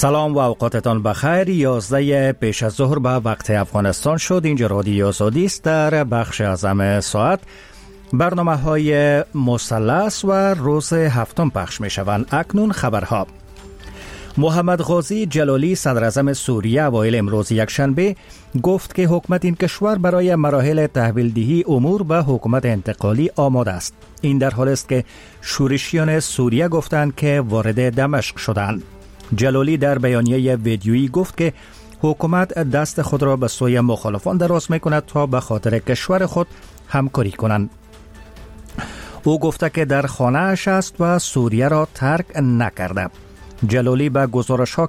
سلام و اوقاتتان بخیر. 11 پیش از ظهر به وقت افغانستان شد. اینجا رادیو آزادی است. در بخش اعظم ساعت برنامه های مثلث و روز هفتم پخش می شوند. اکنون خبرها. محمد غازی جلالی صدر اعظم سوریه اوایل امروز یکشنبه گفت که حکومت این کشور برای مراحل تحویلدهی امور به حکومت انتقالی آماده است. این در حالی است که شورشیان سوریه گفتند که وارد دمشق شدند. جلالی در بیانیه ویدیویی گفت که حکومت دست خود را به سوی مخالفان دراز می‌کند تا به خاطر کشور خود همکاری کنند. او گفته که در خانه‌اش است و سوریه را ترک نکرده. جلالی به گزارش‌ها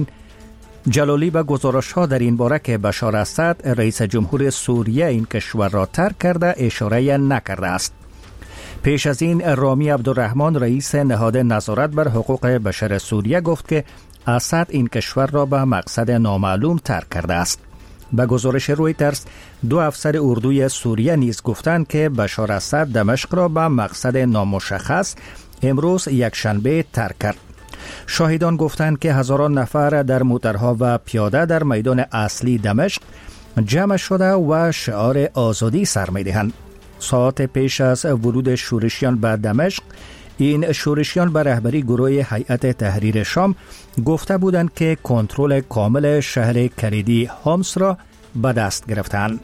در این باره که بشار اسد رئیس جمهور سوریه این کشور را ترک کرده اشاره نکرده است. پیش از این رامی عبدالرحمن رئیس نهاد نظارت بر حقوق بشر سوریه گفت که اسد این کشور را به مقصد نامعلوم ترک کرده است. به گزارش رویترز دو افسر اردوی سوریه نیز گفتند که بشار اسد دمشق را به مقصد نامشخص امروز یکشنبه ترک کرد. شاهدان گفتند که هزاران نفر در موترها و پیاده در میدان اصلی دمشق جمع شده و شعار آزادی سر می‌دهند. ساعت پیش از ورود شورشیان به دمشق، این شورشیان به رهبری گروه هیئت تحریر شام گفته بودند که کنترل کامل شهر کلیدی حمص را به دست گرفتند.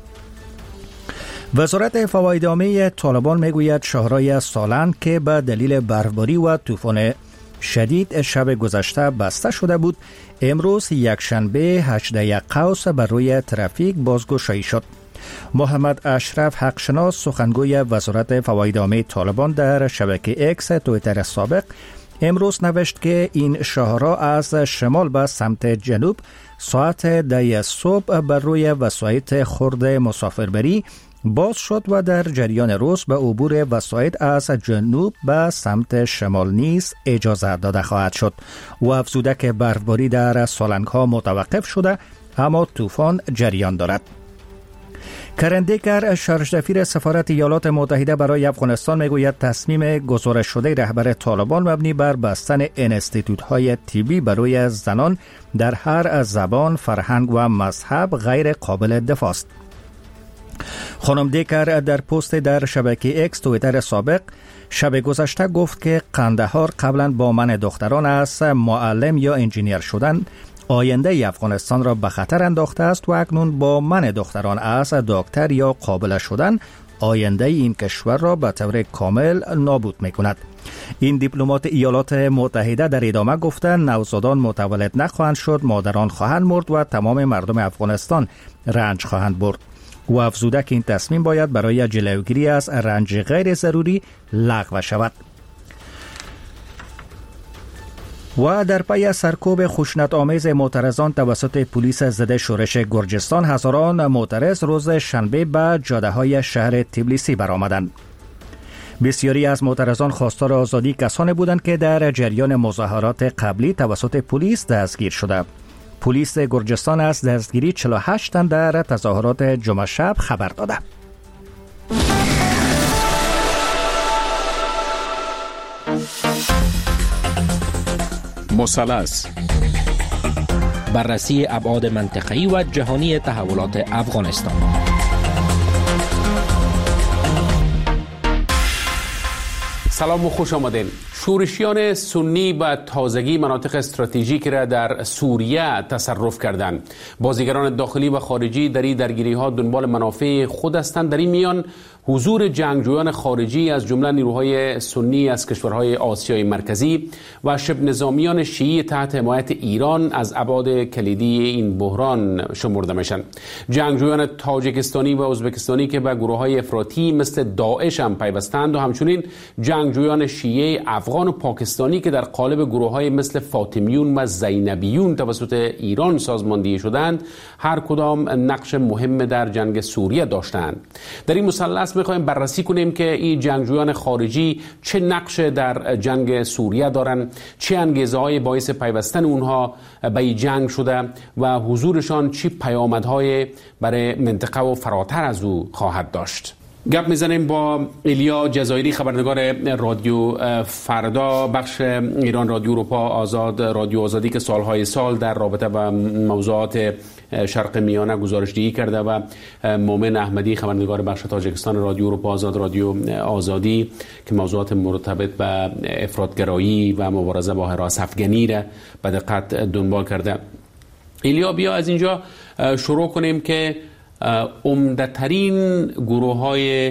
وزارت فواید عامه طالبان میگوید شهرهای سالن که به دلیل برفباری و طوفان شدید شب گذشته بسته شده بود، امروز یکشنبه 18 قوس بر روی ترافیک بازگشایی شد. محمد اشرف حقشناس سخنگوی وزارت فواید عامه طالبان در شبکه اکس توییتر سابق امروز نوشت که این شهرها از شمال به سمت جنوب ساعت 10 صبح بر روی وسایط خرد مسافربری باز شد و در جریان روز به عبور وسایط از جنوب به سمت شمال نیز اجازه داده خواهد شد. و افزوده که برفباری در سالنگ‌ها متوقف شده اما طوفان جریان دارد. کرن دیکر شارژدفیر سفارت ایالات متحده برای افغانستان میگوید تصمیم گزارش شده رهبر طالبان مبنی بر بستن انستیتوت‌های طبی برای زنان در هر زبان، فرهنگ و مذهب غیر قابل دفاع است. خانم دیکر در پست در شبکه اکس توییتر سابق شب گذشته گفت که قندهار قبلا با منع دختران از معلم یا انجینیر شدن آینده افغانستان را به خطر انداخته است و اکنون با منع دختران از دکتر یا قابله شدن آینده این کشور را به طور کامل نابود می کند. این دیپلمات ایالات متحده در ادامه گفته نوزادان متولد نخواهند شد، مادران خواهند مرد و تمام مردم افغانستان رنج خواهند برد. و افزوده که این تصمیم باید برای جلوگیری از رنج غیر ضروری لغو شود. و در پی سرکوب خشونت آمیز معترضان توسط پلیس ضد شورش گرجستان، هزاران معترض روز شنبه به جاده‌های شهر تبلیسی برآمدند. بسیاری از معترضان خواستار آزادی کسانی بودند که در جریان مظاهرات قبلی توسط پلیس دستگیر شده. پلیس گرجستان از دستگیری 48 تن در تظاهرات جمعه شب خبر داده. مثلث، بررسی ابعاد منطقه‌ای و جهانی تحولات افغانستان. سلام و خوش آمدین. شورشیان سنی به تازگی مناطق استراتژیک را در سوریه تصرف کردند. بازیگران داخلی و خارجی در این درگیری‌ها دنبال منافع خود هستند. در این میان حضور جنگجویان خارجی از جمله نیروهای سنی از کشورهای آسیای مرکزی و شبه نظامیان شیعی تحت حمایت ایران از ابعاد کلیدی این بحران شمرده میشن. جنگجویان تاجیکستانی و ازبکستانی که به گروه‌های افراطی مثل داعش هم پیوستند و همچنین جنگجویان شیعه افغان و پاکستانی که در قالب گروه‌های مثل فاطمیون و زینبیون توسط ایران سازماندهی شدند، هر کدام نقش مهم در جنگ سوریه داشتند. در این مثلث می‌خوایم بررسی کنیم که این جنگجویان خارجی چه نقش در جنگ سوریه دارند، چه انگیزه‌های باعث پیوستن اونها به این جنگ شده و حضورشان چه پیامدهای برای منطقه و فراتر از او خواهد داشت. گپ میزنیم با ایلیا جزایری، خبرنگار رادیو فردا، بخش ایران رادیو اروپا آزاد، رادیو آزادی که سالهای سال در رابطه با موضوعات شرق میانه گزارشدهی کرده، و مومن احمدی، خبرنگار بخش تاجیکستان رادیو اروپا آزاد، رادیو آزادی که موضوعات مرتبط به افراطگرایی و مبارزه با هراس افغانی را به دقت دنبال کرده. ایلیا، بیا از اینجا شروع کنیم که عمده‌ترین گروه‌های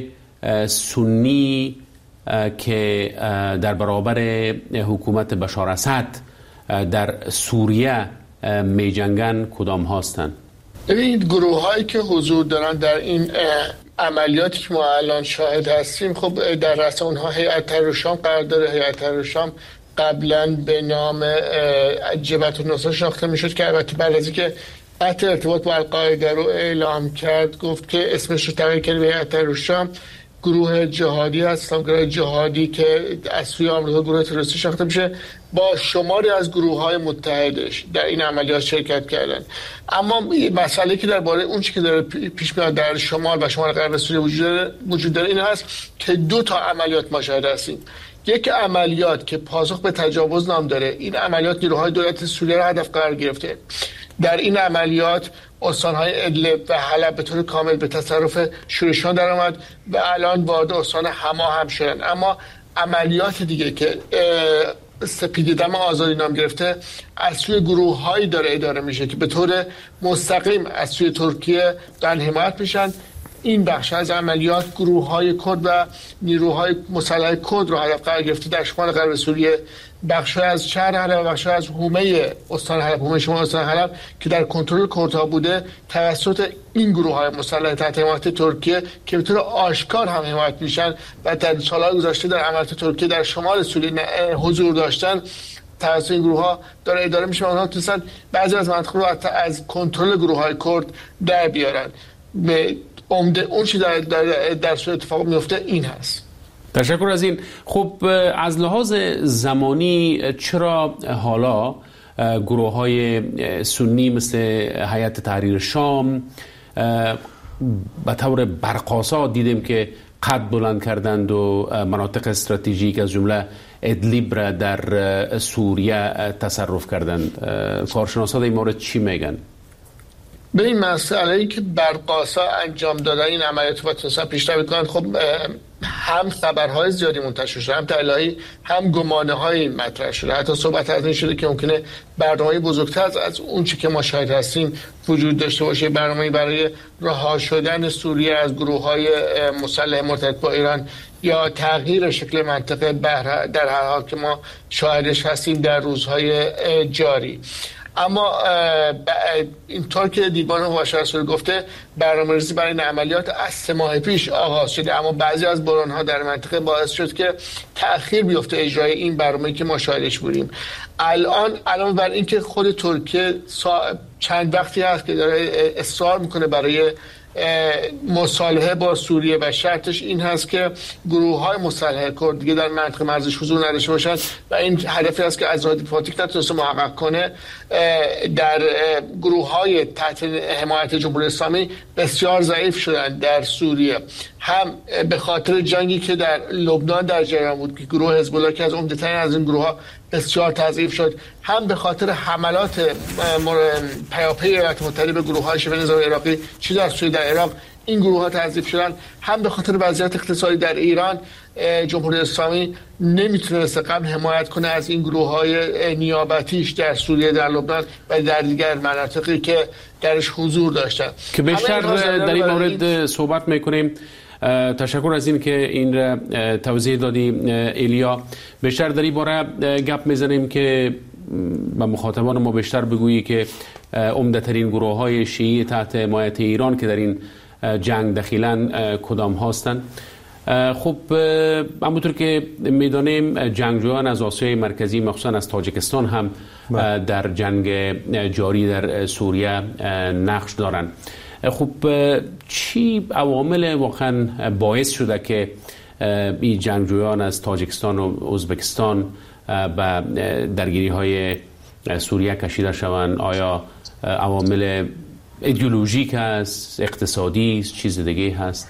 سنی که در برابر حکومت بشار اسد در سوریه می جنگن کدام هستند؟ ببینید، گروه‌هایی که حضور دارن در این عملیاتی که ما الان شاهد هستیم، خب در رأس اونها هیئت تحریر الشام قرار داره. هیئت تحریر الشام قبلا به نام جبهة النصرة شناخته میشد که البته بعد از اینکه قطع ارتباط با القاعده رو اعلام کرد، گفت که اسمش رو تغییر کرد به هیئت تحریر الشام. گروه جهادی هست، گروه جهادی که از سوی آمریکا گروه تروریستی شناخته میشه، با شماری از گروه‌های متحدش در این عملیات شرکت کردن. اما مسئله که درباره اون چیزی که داره پیش میاد در شمال و شمال غرب سوریه وجود داره این هست که 2 تا عملیات ما شاهد هستیم. یک عملیات که پاسخ به تجاوز نام داره. این عملیات نیروهای دولت سوریه را هدف قرار گرفته. در این عملیات استان‌های ادلب و حلب به طور کامل به تصرف شورشیان در آمد و الان وارد استان حما هم شدن. اما عملیات دیگه که سپید دم آزادی نام گرفته از سوی گروه‌هایی داره اداره میشه که به طور مستقیم از سوی ترکیه دارن حمایت میشن. این بخش از عملیات گروه‌های کرد و نیروهای مسلح کرد رو هدف قرار گرفته در شمال غرب سوریه، بخش از شهر حلب و بخش از حومه استان حلب، حومه شمال استان حلب که در کنترل کردها بوده، توسط این گروه‌های مسلح تحت حمایت ترکیه که به طور آشکار هم حمایت میشن و در سال‌های گذشته در عملیات ترکیه در شمال سوریه حضور داشتن، توسط این گروه‌ها داره اداره میشه. اونها تونستن بعضی از مناطق رو از کنترل گروه‌های کرد در بیارن. به عمده اون چی در صورت اتفاق میفته این هست. تشکر از این. خب از لحاظ زمانی چرا حالا گروه‌های سنی مثل هیئت تحریر شام به طور برق‌آسا دیدیم که قد بلند کردند و مناطق استراتژیک از جمله ادلیب را در سوریه تصرف کردند؟ کارشناسان این مورد چی میگن؟ به این مسئله‌ای که برق‌آسا انجام دادن این عملیات و تونستن پیشرفت بکنن، خب هم خبرهای زیادی منتشر شده، هم تحلیل‌هایی، هم گمانه‌هایی مطرح شده. حتی صحبت از این شده که ممکنه برنامه‌ای بزرگتر از اون چی که ما شاهد هستیم وجود داشته باشه، برنامه‌ای برای رها شدن سوریه از گروه‌های مسلح مرتبط با ایران یا تغییر شکل منطقه در هر حال که ما شاهدش هستیم در روزهای جاری. اما اینطور که دیوان حقوق بشر گفته، برنامه‌ریزی برای این عملیات از 3 ماه پیش آغاز شده، اما بعضی از بحران‌ها در منطقه باعث شد که تأخیر بیفته اجرای این برنامه‌ای که ما شاهدش بودیم. الان بر اینکه خود ترکیه چند وقتی هست که داره اصرار میکنه برای مصالحه با سوریه و شرطش این هست که گروه‌های مسلح کرد دیگه در منطقه مرزش حضور نداشته باشند و این هدفی است که از دیپلماتیک نتونسته محقق کنه. در گروه‌های تحت حمایت جمهوری اسلامی بسیار ضعیف شدن در سوریه، هم به خاطر جنگی که در لبنان در جریان بود که گروه حزب الله که از عمده‌ترین از این گروه‌ها بسیار تضعیف شد، هم به خاطر حملات پیاپی ایالات متحده به گروه‌های شبه نظامی عراقی چی در سوریه در عراق این گروه‌ها تضعیف شدن، هم به خاطر وضعیت اقتصادی در ایران جمهوری اسلامی نمیتونسته قبل حمایت کنه از این گروه‌های نیابتیش در سوریه، در لبنان و در دیگر مناطقی که درش حضور داشتن که بیشتر در این مورد صحبت میکنیم. تشکر از این که این را توضیح دادی ایلیا. بیشتر در این باره گپ میزنیم که به مخاطبان ما بیشتر بگویی که عمده‌ترین گروه‌های شیعی تحت حمایت ایران که در این جنگ دخیلن کدام هستند. خب همونطور که میدانیم جنگجویان از آسیای مرکزی مخصوصا از تاجیکستان هم در جنگ جاری در سوریه نقش دارند. خب چی عوامل واقعا باعث شده که این جنگجویان از تاجیکستان و ازبکستان به درگیری های سوریه کشیده شوند؟ آیا عوامل ایدئولوژیک هست، اقتصادی است، چیز دیگه هست؟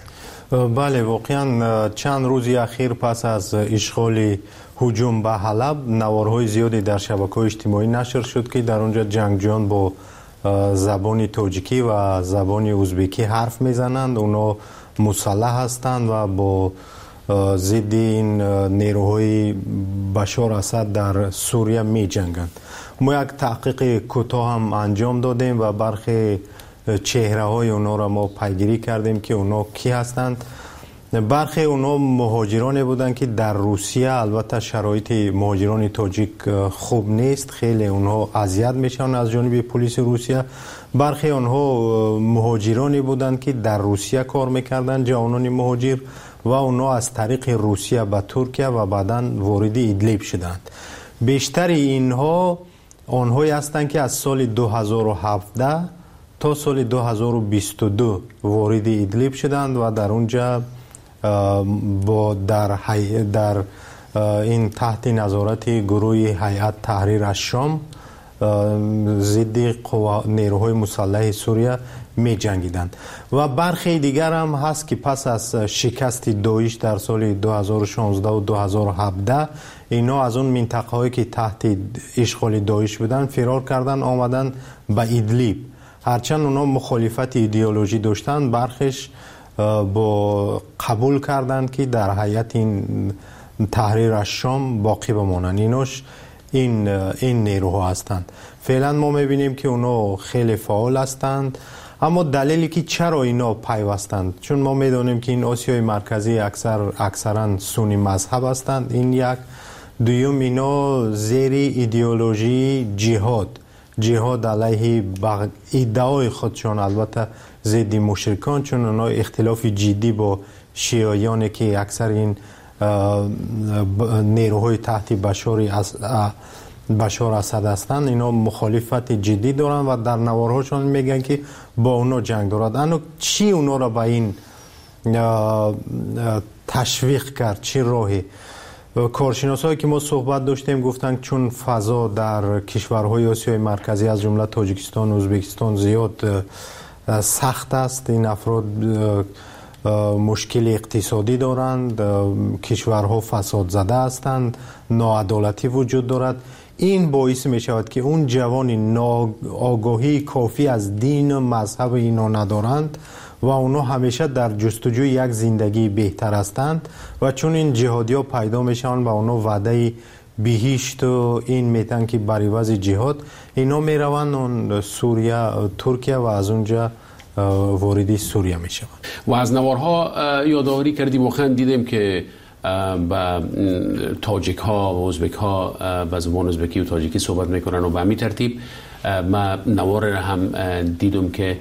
بله، واقعا چند روزی اخیر پس از اشغال هجوم به حلب نوارهای زیادی در شبکه‌های اجتماعی نشر شد که در اونجا جنگجویان با زبان تاجیکی و زبان ازبکی حرف میزنند. اونا مسلح هستند و با ضد این نیروهای بشار اسد در سوریه می جنگند. ما یک تحقیق کوتاه هم انجام دادیم و برخی چهره های اونا را ما پیگیری کردیم که اونا کی هستند. برخی اونا مهاجرانی بودند که در روسیه، البته شرایط مهاجران تاجیک خوب نیست، خیلی اونها اذیت میشن از جانب پلیس روسیه. برخی اونها مهاجرانی بودند که در روسیه کار میکردن، جوانان مهاجر، و اونا از طریق روسیه به ترکیه و بعداً وارد ادلیب شدند. بیشتر اینها آنهایی هستند که از سال 2017 تا سال 2022 وارد ادلیب شدند و در اونجا در این تحت نظارت گروه هیئت تحریر الشام ضد نیروهای مسلح سوریه می جنگیدند. و برخی دیگر هم هست که پس از شکست داعش در سال 2016 و 2017 اینا از اون منطقه هایی که تحت اشغال داعش بودن فرار کردن، آمدن به ادلیب. هرچند اونا مخالفت ایدئولوژی داشتن، برخیش با قبول کردند که در هیئت این تحریر الشام باقی بمانند. اینوش این نیروها هستند. فعلا ما میبینیم که اونا خیلی فعال هستند، اما دلیلی که چرا اینا پیوستند، چون ما میدونیم که این آسیای مرکزی اکثرا سنی مذهب هستند، این یک. دوم اینا زیر ایدئولوژی جهاد علیه ادعای خودشان، البته ضد مشرکان، چون اونا اختلاف جدی با شیعیانی که اکثر این نیروهای تحت بشار اسد هستند، اینا مخالفت جدی دارن و در نوارهاشون میگن که با اونا جنگ دارد. اما چی اونا را به این تشویق کرد؟ چی راهی؟ کارشناسایی که ما صحبت داشتیم گفتن چون فضا در کشورهای آسیای مرکزی از جمله تاجیکستان و ازبکستان زیاد سخت است، این افراد مشکل اقتصادی دارند، کشورها فساد زده هستند، ناعدالتی وجود دارد. این باعث می شود که اون جوان آگاهی کافی از دین و مذهب اینا ندارند و اونا همیشه در جستجوی یک زندگی بهتر هستند و چون این جهادی ها پیدا میشن و اونا وعده بهشت و این میتن که بر عوض جهاد اینا میروند سوریه، ترکیه و از اونجا وارد سوریه میشن. و از نوارها یادآوری کردیم، واقعا دیدیم که با تاجیک ها و ازبک ها با زبان ازبکی و تاجیکی صحبت میکنن و به همین ترتیب ما نوار هم دیدم که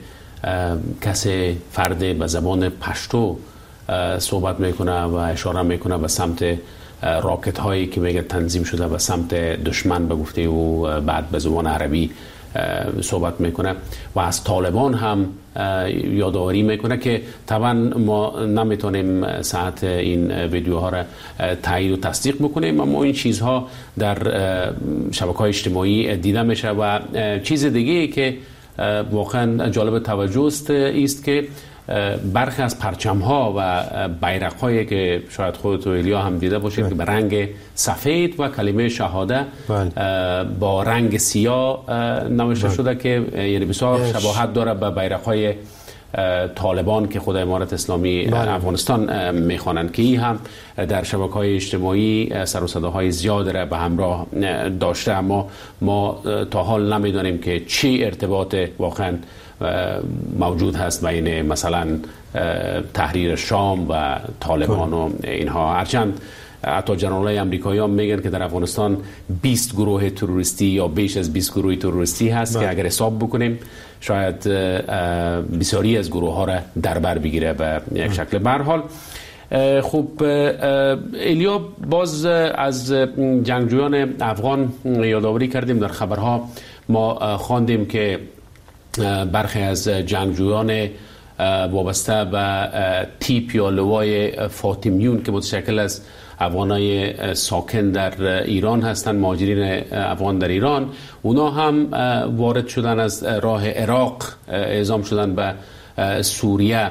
کسی فرد به زبان پشتو صحبت میکنه و اشاره میکنه به سمت راکت هایی که میگه تنظیم شده به سمت دشمن به گفته و بعد به زبان عربی صحبت میکنه و از طالبان هم یادآوری میکنه که طبعا ما نمیتونیم ساعت این ویدیوها را تایید و تصدیق بکنیم، اما این چیزها در شبکه‌های اجتماعی دیده میشه. و چیز دیگه که واقعا جالب توجه است که برخی از پرچم ها و بیرق هایی که شاید خودت و ایلیا هم دیده باشید که به رنگ سفید و کلمه شهاده با رنگ سیاه نوشته شده که یعنی بسیار شباهت داره به بیرق های طالبان که خود امارت اسلامی افغانستان میخوانند، که این هم در شبکه‌های اجتماعی سر و صداهای زیاد را به همراه داشته، اما ما تا حال نمیدانیم که چی ارتباط واقعا موجود هست بین مثلا تحریر شام و طالبان و اینها. هرچند حتی جنرالای امریکایی هم میگن که در افغانستان 20 گروه تروریستی یا بیش از 20 گروه تروریستی هست که اگر حساب بکنیم شاید بسیاری از گروه ها را در بر بگیره به یک شکل. به هر حال خب ایلیا، باز از جنگجویان افغان یادآوری کردیم. در خبرها ما خواندیم که برخی از جنگجویان وابسته به تیپ یا لوای فاطمیون که متشکل از افغانای ساکن در ایران هستند، مهاجرین افغان در ایران، اونا هم وارد شدن از راه عراق، اعزام شدن به سوریه.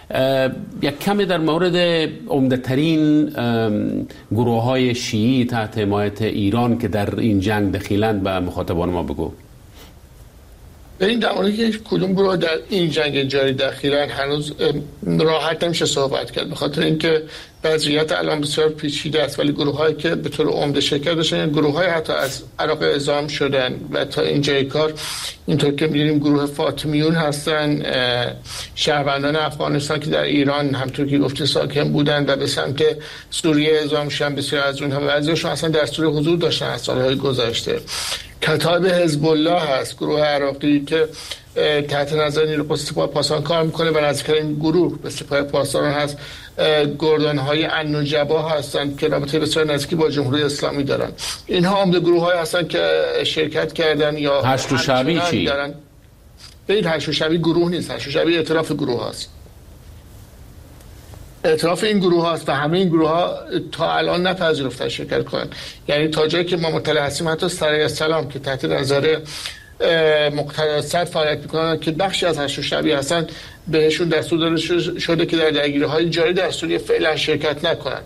یک کمی در مورد عمده‌ترین گروه‌های شیعی تحت حمایت ایران که در این جنگ دخیلند به مخاطبان ما بگو. این در مورد که کدوم گروه در این جنگ جاری دخیلن هنوز راحت نمیشه صحبت کرد، به خاطر اینکه وضعیت الان بسیار پیچیده است، ولی گروه‌هایی که به طور عمده شرکت داشتن گروه‌های حتی از عراق اعزام شدن و تا اینجای کار اینطور که می‌دونیم گروه فاطمیون هستن، شهروندان افغانستان که در ایران همونطور که گفتی ساکن بودن و به سمت سوریه اعزام شدن. بسیار از اونها بعضی‌هاشون اصلا در سوریه حضور داشتن از سال‌های گذشته. کتایب حزب الله هست، گروه عراقی که تحت نظر نیروی سپاه پاسداران کار میکنه و نزدیکترین گروه به سپاه پاسداران هست گردان‌های النجبا هستند که رابطه بسیار نزدیکی با جمهوری اسلامی دارن. اینها عمده گروه‌هایی هستند که شرکت کردن یا هشت شعبی چی؟ به این هشت شعبی گروه نیست، هشت شعبی ائتلاف گروه هست. ائتلاف این گروه هاست و همه این گروه ها تا الان نپذیرفتن شرکت کنن. یعنی تا جایی که ما مطلع هستیم حتی سرای السلام که تحت نظر مقتدی صدر فعالیت میکنن که بخشی از هشت شعبی هستن بهشون دستور داده شده که در درگیری‌های جاری در سوریه فعلا شرکت نکنن.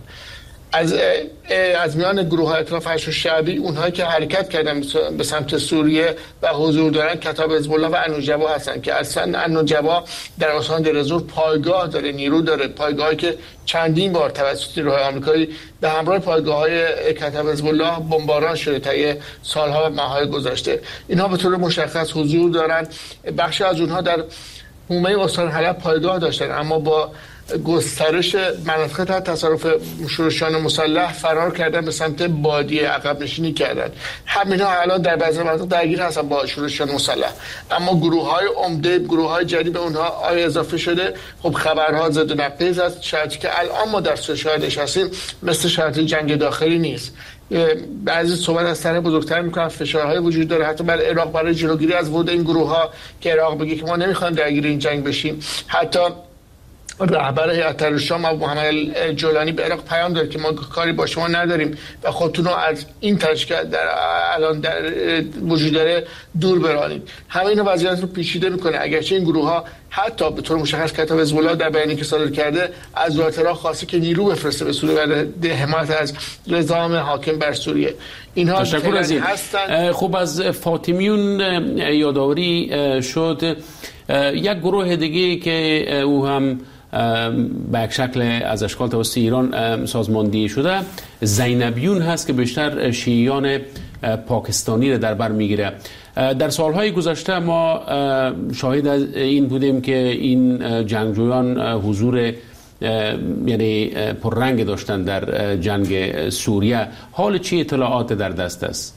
از میان گروه های اطراف هشت شعبی اونهایی که حرکت کردن به سمت سوریه و حضور دارن کتایب حزب الله و النجبا هستن که اصلا النجبا در استان دیر الزور پایگاه داره، نیرو داره، پایگاهی که چندین بار توسط نیروهای آمریکایی به همراه پایگاه‌های کتایب حزب الله بمباران شده طی سالها و ماه‌های گذشته. اینها به طور مشخص حضور دارن. بخشی از اونها در حومه استان حلب پایگاه داشتن، اما با گسترش مناطق تحت تصرف شورشیان مسلح فرار کردن به سمت بادیه، عقب نشینی کردن. همینا الان در بعضی مناطق درگیر هستن با شورشیان مسلح، اما گروه‌های عمده، گروه‌های جدید به اونها آیا اضافه شده؟ خب خبرها ضد و نقیض است. شرایطی که الان ما در شاهدش هستیم مثل شرایط جنگ داخلی نیست. بعضی صحبت از طرح بزرگتر میکنن، فشارهای وجود داره حتی بر عراق برای جلوگیری از ورود این گروه‌ها که عراق بگه که ما نمیخوایم درگیر این جنگ بشیم. حتی رهبر هیئت تحریر شام ابو محمد جولانی به عراق پیام داد که ما کاری با شما نداریم و خودتون رو از این تشکیل در الان در وجود داره دور برانید. همه اینا وضعیت رو پیچیده میکنه. اگرچه این گروه ها حتی به طور مشخص کتایب حزب الله در بیانیه‌ای که صادر کرده از دولت عراق خواسته که نیرو بفرسته به سوریه و حمایت از نظام حاکم بر سوریه. اینها تشکر از این هستن. خب از فاطمیون یادآوری شد. یک گروه دیگه که او هم به یک شکل از اشکال توسط ایران سازماندهی شده زینبیون هست که بیشتر شیعیان پاکستانی را در بر میگیره. در سالهای گذشته ما شاهد این بودیم که این جنگجویان حضور یعنی پررنگ داشتن در جنگ سوریه. حال چی اطلاعات در دست است؟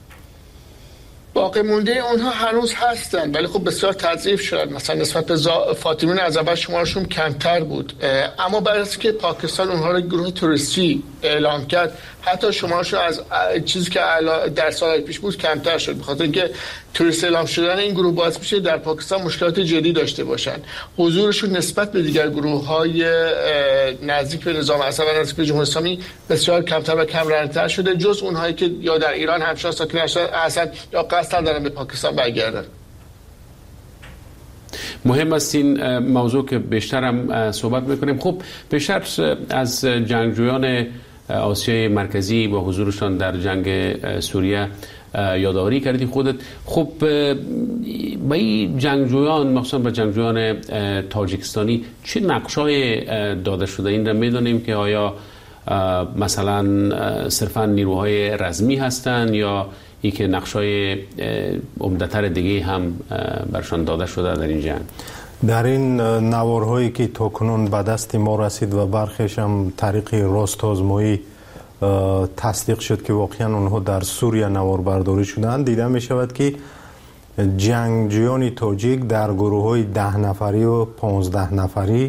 باقی مونده اونها هنوز هستن ولی خب بسیار تضعیف شدن. مثلا نسبت به فاطمیون از اول شمارشون کمتر بود، اما بعد از که پاکستان اونها رو گروه توریستی اعلام کرد حتی شمارشون از چیزی که در سالهای پیش بود کمتر شد، بخاطر اینکه توریست اعلام شدن این گروه باعث میشه در پاکستان مشکلات جدی داشته باشن. حضورشون نسبت به دیگر گروه‌های نزدیک به نظام اسد و نزدیک به جمهوری اسلامی بسیار کمتر و کم رنگ‌تر شده، جز اونهایی که یا در ایران همشاه ساکن هستند یا قصد دارن به پاکستان برگردن. مهم است این موضوع که بیشتر هم صحبت میکنیم. خب بیشتر از جنگجویان آسیای مرکزی با حضورشان در جنگ سوریه یادآوری کردی خودت. خب با این جنگجویان مخصوصا با جنگجویان تاجیکستانی چه نقشای داده شده؟ این را میدونیم که آیا مثلا صرفا نیروهای رزمی هستند یا ای که نقشای عمده‌تر دیگه هم برشان داده شده در این جنگ؟ در این نوارهایی که تا کنون به دست ما رسید و برخیش هم طریق راست آزمایی تصدیق شد که واقعا اونها در سوریه نوار برداری شدند، دیده می شود که جنگجویان تاجیک در گروه های 10 نفری و 15 نفری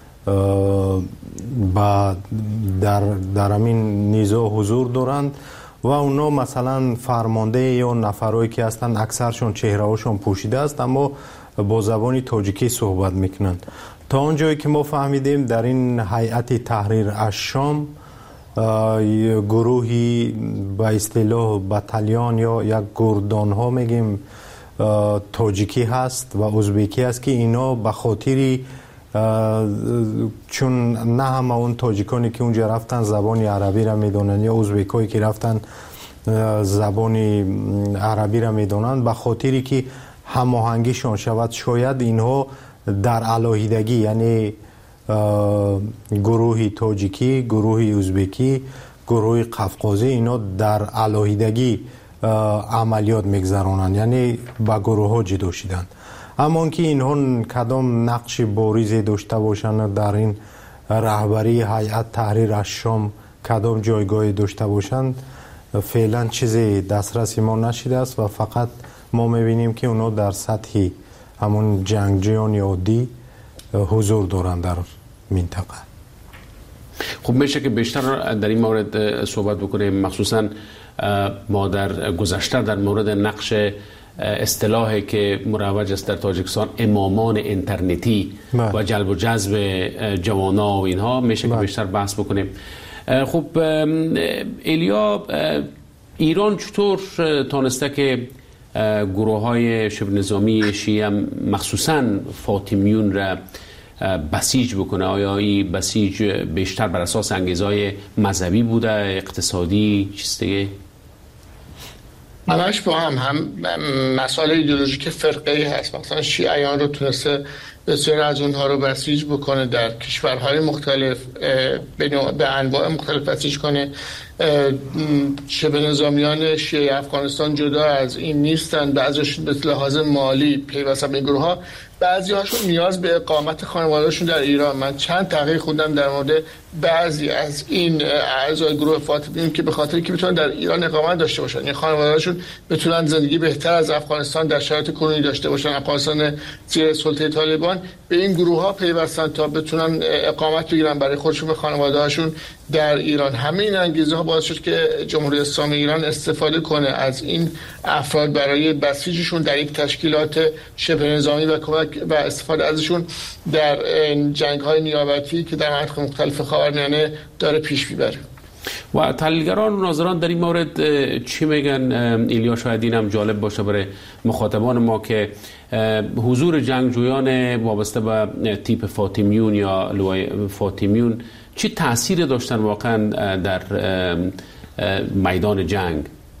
در همین نیزه حضور دارند و اونا مثلا فرمانده یا نفرایی که هستند اکثرشون چهره‌هاشون پوشیده است اما با زبان تاجیکی صحبت میکنند. تا اونجایی که ما فهمیدیم در این هیئت تحریر الشام گروهی به اصطلاح بتالیون یا یک گردان ها میگیم تاجیکی هست و ازبکی هست که اینا به خاطر چون نه همه اون تاجیکانی که اونجا رفتن زبان عربی را میدونن یا ازبکایی که رفتن زبان عربی را میدونن، به خاطری که هماهنگیشون شود شاید اینها در علاهیدگی، یعنی گروهی تاجیکی، گروهی ازبکی، گروهی قفقازی، اینا در علاهیدگی عملیات میگذرانند، یعنی با گروه ها جدا شدند. اما که اینها کدام نقش باریزی داشته باشند در این رهبری هیئت تحریر از شام، کدام جایگاهی داشته باشند، فعلا چیزی دسترسی ما نشده است و فقط ما میبینیم که اونا در سطح همون جنگجویان عادی حضور دارند در منطقه. خب میشه که بیشتر در این مورد صحبت بکنیم، مخصوصا ما در گذشته در مورد نقش اصطلاحی که مروج است در تاجیکستان امامان اینترنتی و جلب و جذب جوانا و اینها، میشه که بیشتر بحث بکنیم. خب ایلیا، ایران چطور تانسته که گروه های شبه نظامی شیعه مخصوصا فاطمیون را بسیج بکنه؟ آیا این بسیج بیشتر بر اساس انگیزهای مذهبی بوده، اقتصادی، چیز دیگه؟ همش با هم مسائل ایدئولوژیک فرقه‌ای هست. مثلا شیعیان رو تونسته بسیار از اونها رو بسیج بکنه، در کشورهای مختلف به انواع مختلف بسیج کنه. شبه نظامیان شیعه افغانستان جدا از این نیستن، بعضیشون به لحاظ مالی پیوستن به این گروه ها، بعضی هاشون نیاز به اقامت خانواده‌شون در ایران. من چند تحقیق خوندم در مورد بعضی از این اعضای گروه فاطمیون که به خاطر که بتونن در ایران اقامت داشته باشن، یعنی خانواده‌شون بتونن زندگی بهتر از افغانستان در شرایط کنونی داشته باشن، افغانستان زیر سلطه طالبان، به این گروه ها پیوستن تا بتونن اقامت بگیرن برای خودشون و خانواده‌هاشون در ایران. همه این انگیزه ها باعث شد که جمهوری اسلامی ایران استفاده کنه از این افراد برای بسیجشون در یک تشکیلات شبه نظامی و استفاده ازشون در جنگ‌های نیابتی که در مناطق مختلف خاورمیانه داره پیش میبره. و تحلیلگران و ناظران در این مورد چی میگن؟ ایلیا، شاید این هم جالب باشه برای مخاطبان ما که حضور جنگجویان وابسته به تیپ فاطمیون یا لوای فاطمیون چی تأثیر داشتن واقعا در میدان جنگ؟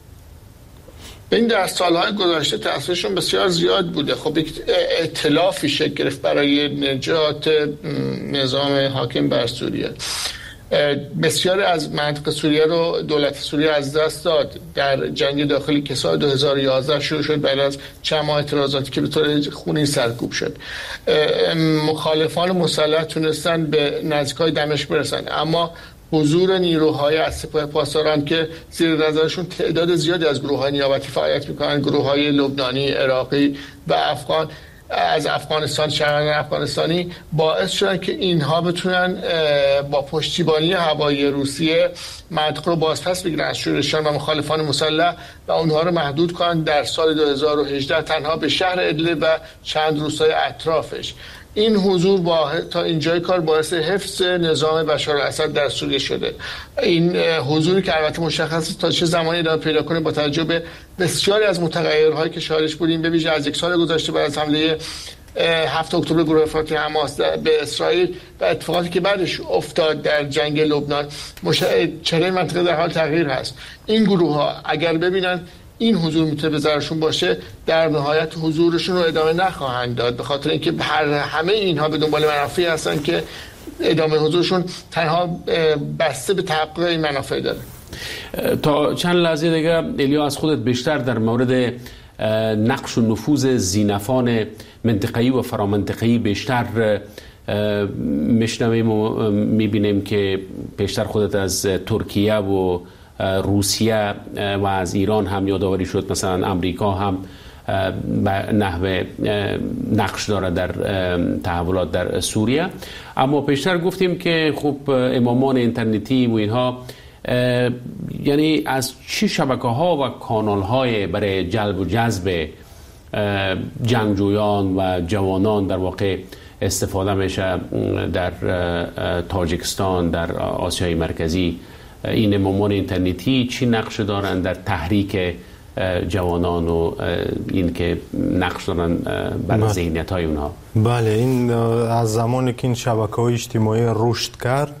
این در سالهای گذشته تأثیرشون بسیار زیاد بوده. خب یک ائتلافی شکل گرفت برای نجات نظام حاکم بر سوریه. بسیاری از مناطق سوریه رو دولت سوریه از دست داد در جنگ داخلی که سال 2011 شروع شد بعد از چند ماه اعتراضاتی که به طور خونین سرکوب شد. مخالفان مسلح تونستن به نزدیکای دمشق برسن، اما حضور نیروهای از سپاه پاسداران که زیر نظرشون تعداد زیادی از گروه‌های نیابتی فعالیت می‌کنن، گروه‌های لبنانی، عراقی و افغان از افغانستان، شهروندان افغانستانی، باعث شدن که اینها بتونن با پشتیبانی هوایی روسیه منطقه رو بازپس بگیرن از شورشیان و مخالفان مسلح و اونها رو محدود کنن در سال 2018 تنها به شهر ادلب و چند روستای اطرافش. این حضور تا اینجای کار باعث حفظ نظام بشار الاسد در سوریه شده. این حضوری که البته مشخص تا چه زمانی ادامه پیدا کنه با توجه به بسیاری از متغیرهایی که شاهدش بودیم، به ویژه از یک سال گذشته بعد از حمله 7 اکتبر گروه افراطی حماس به اسرائیل و اتفاقاتی که بعدش افتاد در جنگ لبنان، چهره منطقه در حال تغییر هست. این گروه ها اگر ببینن این حضور میتونه به ضررشون باشه، در نهایت حضورشون رو ادامه نخواهند داد، به خاطر اینکه همه اینها به دنبال منافعی هستن که ادامه حضورشون تنها بسته به تحقق این منافع داره. تا چند لحظه دیگه ایلیا از خودت بیشتر در مورد نقش و نفوذ زینفان منطقه‌ای و فرامنطقه‌ای بیشتر میشنویم و میبینیم که بیشتر خودت از ترکیه و روسیه و از ایران هم یادآوری شد، مثلا امریکا هم به نحو نقش داره در تحولات در سوریه. اما پیشتر گفتیم که خب امامان اینترنتی و اینها، یعنی از چه شبکه‌ها و کانال‌های برای جلب و جذب جنگجویان و جوانان در واقع استفاده میشه در تاجیکستان، در آسیای مرکزی؟ این امامان اینترنتی چی نقش دارن در تحریک جوانان و این که نقش دارن بر ذهنیت های اونها؟ بله، این از زمانی که این شبکه‌های اجتماعی رشد کرد،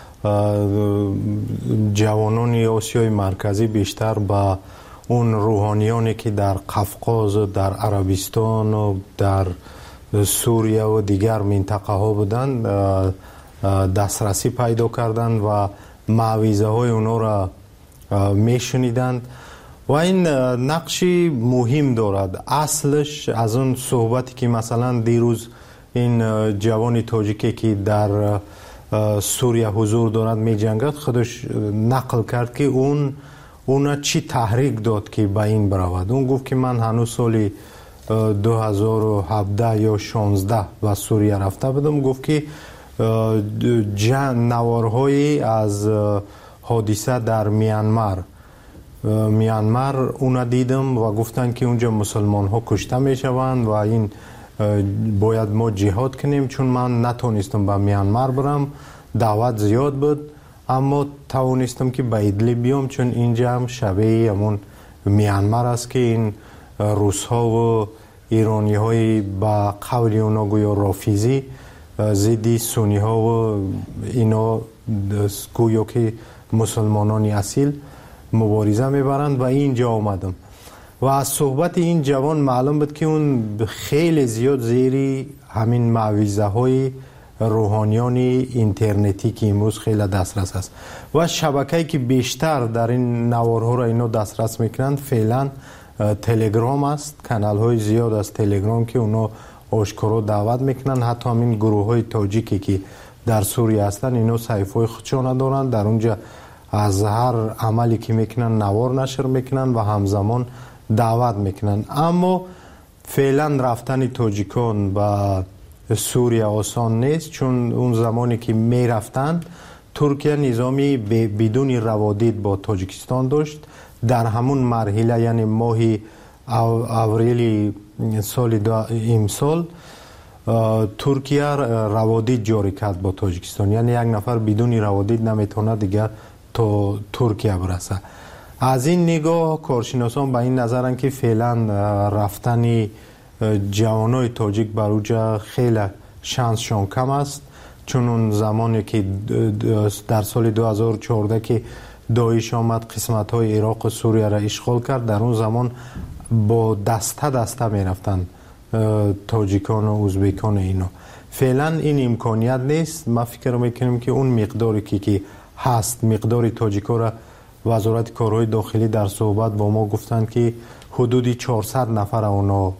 جوانان آسیای مرکزی بیشتر با اون روحانیانی که در قفقاز و در عربستان و در سوریه و دیگر منطقه ها بودند دسترسی پیدا کردند و موعظه های اونا را میشنیدند و این نقشی مهم دارد. اصلش از اون صحبتی که مثلا دیروز این جوان تاجیکی که در سوریه حضور دارد می جنگد خودش نقل کرد که اون چی تحریک داد که به این برود. اون گفت که من هنوز سال 2017 یا 16 به سوریه رفته بودم. گفت که نوارهایی از حادثه در میانمار اون دیدم و گفتن که اونجا مسلمان ها کشته می شوند و این باید ما جهاد کنیم. چون من نتونستم به میانمار برم، دعوت زیاد بود، اما توانستم که به ادلیب بیام چون اینجا هم شبیه همون میانمار است که این روس ها و ایرانی های با قول اونا گویا رافیزی ضد سنی ها و اینا گویا که مسلمانانی اصیل مبارزه میبرند و اینجا آمدم و از صحبت این جوان معلوم بود که اون خیلی زیاد زیری همین موعظه های روحانیانی اینترنتی که امروز خیلی دسترس است و شبکه‌ای که بیشتر در این نوارها را اینا دسترس میکنند فعلا تلگرام است. کانال های زیاد از تلگرام که اونا آشکارا دعوت میکنن. حتی همین گروه های تاجیکی که در سوریه هستن اینا صحیفه های خودشان دارن، در اونجا از هر عملی که میکنن نوار نشر میکنن و همزمان دعوت میکنن. اما فعلا رفتن تاجیکان به سوریه آسان نیست، چون اون زمانی که میرفتن ترکیه نظامی بدون روادید با تاجیکستان داشت. در همون مرحله یعنی ماه اوریل سال امسال ترکیه روادید جاری کرد با تاجیکستان، یعنی یک نفر بدون روادید نمیتونه دیگه تا ترکیه برسه. از این نگاه کارشناسان به این نظرن که فعلا رفتن جوانای تاجیک بر اونجا خیلی شانسشان کم است، چون اون زمانی که در سال 2014 که داعش آمد قسمت های عراق و سوریه را اشغال کرد، در اون زمان با دسته می رفتن تاجیکان و ازبکان اینا. فعلا این امکانیت نیست. ما فکر میکنیم که اون مقداری که هست، مقداری تاجیکا را وزارت کارهای داخلی در صحبت با ما گفتند که حدودی 400 نفر اونا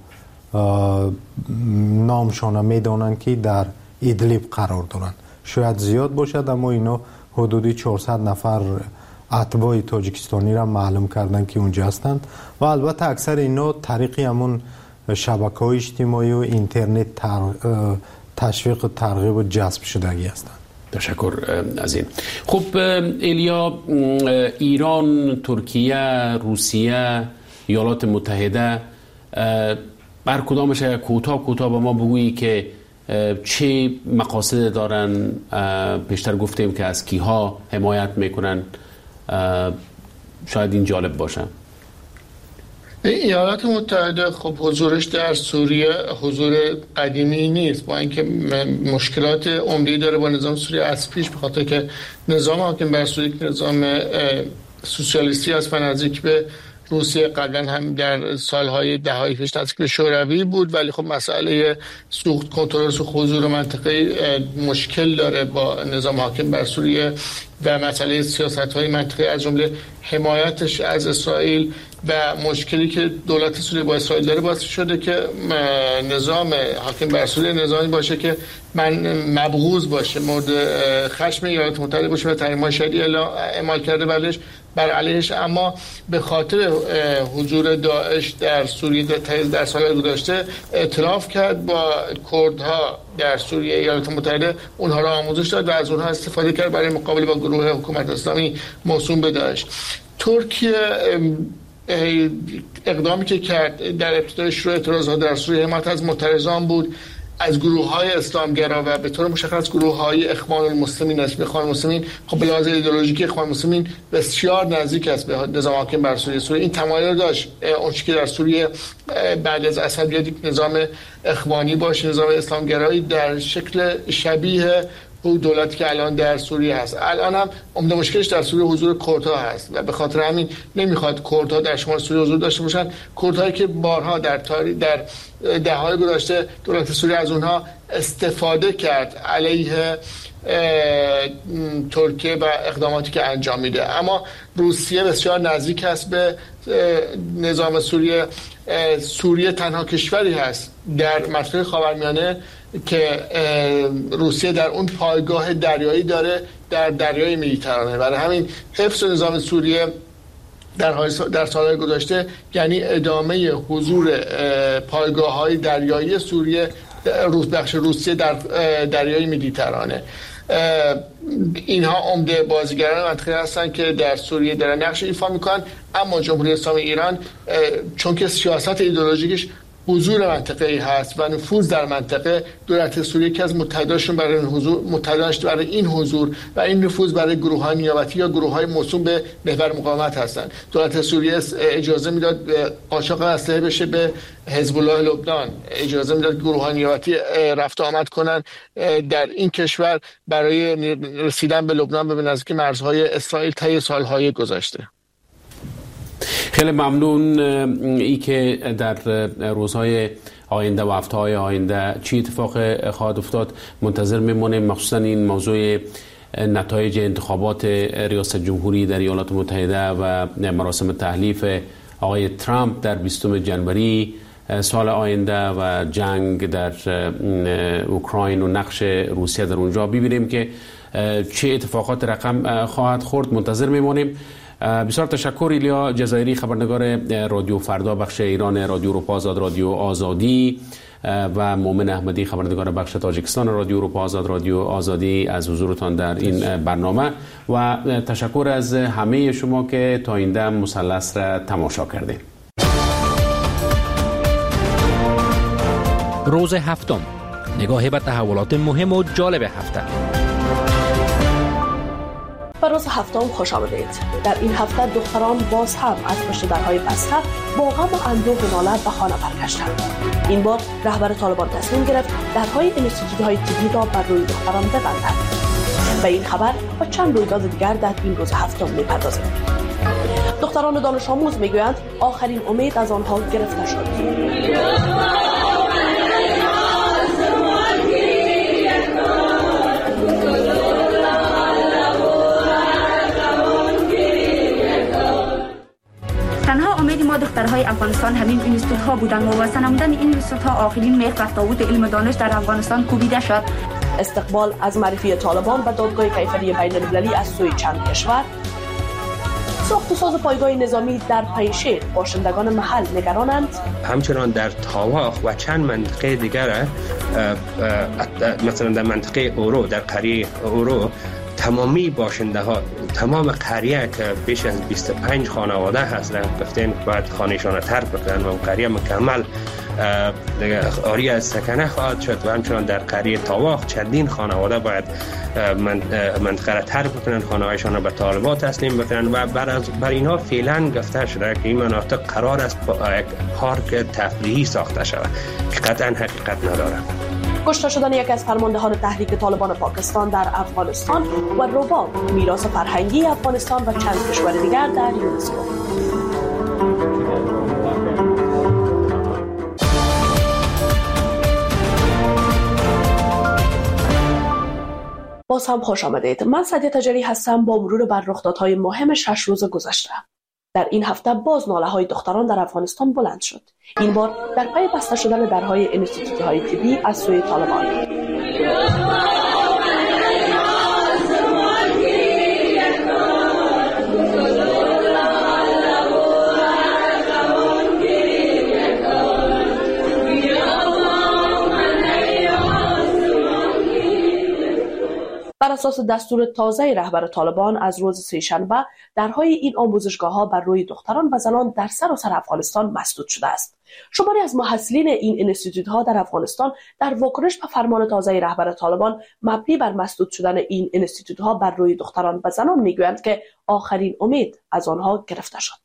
نامشان میدانند که در ادلیب قرار دارند. شاید زیاد باشد، اما اینا حدودی 400 نفر اتباع تاجیکستانی را معلوم کردن که اونجا هستند و البته اکثر اینا طریقی همون شبکه‌های اجتماعی و اینترنت تشویق و ترغیب و جذب شدگی هستند. تشکر از این. خب ایلیا، ایران، ترکیه، روسیه، ایالات متحده، بر کدامش کوتاه با ما بگویی که چه مقاصد دارن؟ پیشتر گفتیم که از کیها حمایت میکنن، شاید این جالب باشه. ایالات متحده خب حضورش در سوریه حضور قدیمی نیست، با اینکه مشکلات عمده‌ای داره با نظام سوریه از پیش، به خاطر که نظام حاکم بر سوریه نظام سوسیالیستی است و نزدیک به روسیه، قبلا هم در سالهای دهه‌های پیش نزدیک به شوروی بود، ولی خب مسئله سوخت کنترل سوخت حضور منطقه مشکل داره با نظام حاکم بر سوریه و مسئله سیاست‌های منطقه از جمله حمایتش از اسرائیل و مشکلی که دولت سوریه با اسرائیل داره باعث شده که نظام حاکم بر سوریه نظامی باشه که مبغوض باشه، مورد خشم ایالات متحده باشه و تحریم‌های شدیدی اعمال کرده بر علیهش. اما به خاطر حضور داعش در سوریه در سال‌های گذشته ائتلاف کرد با کردها در سوریه. ایالات متحده اونها را آموزش داد و از اونها استفاده کرد برای مقابله با گروه حکومت اسلامی موسوم به داعش. ترکیه اقدامی که کرد در ابتدای شروع اعتراضات در سوریه حمایت از معترضان بود از گروه‌های اسلامگرا و به طور مشخص گروه‌های اخوان المسلمین است. اخوان المسلمین خب به لحاظ ایدئولوژیکی اخوان المسلمین بسیار نزدیک است به نظام حاکم بر سوریه. سوریه این تمایل داشت اون که در سوریه بعد از اسد بیاد یک نظام اخوانی باشه، نظام اسلامگرایی در شکل شبیه او دولتی که الان در سوریه هست. الان هم عمده مشکلش در سوریه حضور کردها هست و به خاطر همین نمیخواد کردها در شمال سوریه حضور داشته باشن. کردهایی که بارها در دهه‌های گذشته دولت سوریه از اونها استفاده کرد علیه ترکیه و اقداماتی که انجام میده. اما روسیه بسیار نزدیک است به نظام سوریه. سوریه تنها کشوری هست در منطقه خاورمیانه که روسیه در اون پایگاه دریایی داره در دریای مدیترانه. برای همین حفظ نظام سوریه در سالهای گذشته یعنی ادامه حضور پایگاه‌های دریایی سوریه بخش روسیه در دریای مدیترانه. اینها عمده بازیگران منطقه هستند که در سوریه دارن نقش ایفا میکنن. اما جمهوری اسلامی ایران چون که سیاست ایدئولوژیکش حضور منطقه‌ای هست و نفوذ در منطقه، دولت سوریه که از متحداشون برای این حضور و این نفوذ برای گروه‌های نیابتی یا گروه‌های موسوم به محور مقاومت هستند. دولت سوریه اجازه میداد قاچاق اسلحه بشه به حزب الله لبنان، اجازه میداد گروه‌های نیابتی رفت و آمد کنن در این کشور برای رسیدن به لبنان و به نزدیک مرزهای اسرائیل طی سال‌های گذشته. خیلی ممنون. ای که در روزهای آینده و هفته‌های آینده چی اتفاق خواهد افتاد منتظر میمونیم، مخصوصا این موضوع نتایج انتخابات ریاست جمهوری در ایالات متحده و مراسم تحلیف آقای ترامپ در 20 جنوری سال آینده و جنگ در اوکراین و نقش روسیه در اونجا. ببینیم که چه اتفاقات رقم خواهد خورد. منتظر میمونیم. بسیار تشکر. ایلیا جزایری، خبرنگار رادیو فردا بخش ایران رادیو اروپا آزاد رادیو آزادی و مومن احمدی، خبرنگار بخش تاجیکستان رادیو اروپا آزاد رادیو آزادی از حضورتان در این برنامه و تشکر از همه شما که تا این دم مثلث را تماشا کردید. روز هفتم، نگاه به تحولات مهم و جالب هفته. به روز هفتم خوش آمدید. در این هفته دختران باز هم از پشت درهای بسته با غم و اندوه و ناله به خانه برگشتند. این بار رهبر طالبان تصمیم گرفت درهای انستیتوت‌های طبی را بر روی دختران ببندند. به این خبر و چند رویداد دیگر در این روز هفتم می‌پردازیم. دختران دانش آموز میگویند آخرین امید از آنها گرفته شد. تنها امید ما دخترهای افغانستان همین اینستیتوت ها بودند و واسه نمودن این اینستیتوت ها آخرین میخ و تابوت علم دانش در افغانستان کوبیده شد. استقبال از معرفی طالبان و دادگاه کیفری بین المللی از سوی چند کشور. ساخت و ساز پایگاه نظامی در پنجشیر، باشندگان محل نگرانند. همچنان در تاواخ و چند منطقه دیگر، مثلا در منطقه اورو، در قریه اورو، تمامی باشنده ها، تمام قریه که بیش از 25 خانواده هستند گفتن باید خانهشان را ترک بکنن و قریه مکمل آری از سکنه خواهد شد و همچنان در قریه تاواخ چندین خانواده باید منطقه را ترک بکنن، خانهایشان را به طالبان تسلیم بکنن و بر اینها فعلا گفته شده که این مناطق قرار است یک پارک تفریحی ساخته شود که قطعا حقیقت نداره. کشته شدن یکی از فرماندهان تحریک طالبان پاکستان در افغانستان و رباب، میراث فرهنگی افغانستان و چند کشور دیگر در یونسکو. باز هم خوش آمدید. من سعدیه تجری هستم با مرور بر رخدادهای مهم 6 روز گذشته. در این هفته باز ناله‌های دختران در افغانستان بلند شد. این بار در پی بسته شدن درهای انستیتوت‌های طبی از سوی طالبان. بر اساس دستور تازه رهبر طالبان از روز سه‌شنبه درهای این آموزشگاه‌ها بر روی دختران و زنان در سراسر افغانستان مسدود شده است. شماری از محصلین این انستیتوت‌ها در افغانستان در واکنش به فرمان تازه رهبر طالبان مبنی بر مسدود شدن این انستیتوت‌ها بر روی دختران و زنان میگویند که آخرین امید از آنها گرفته شد.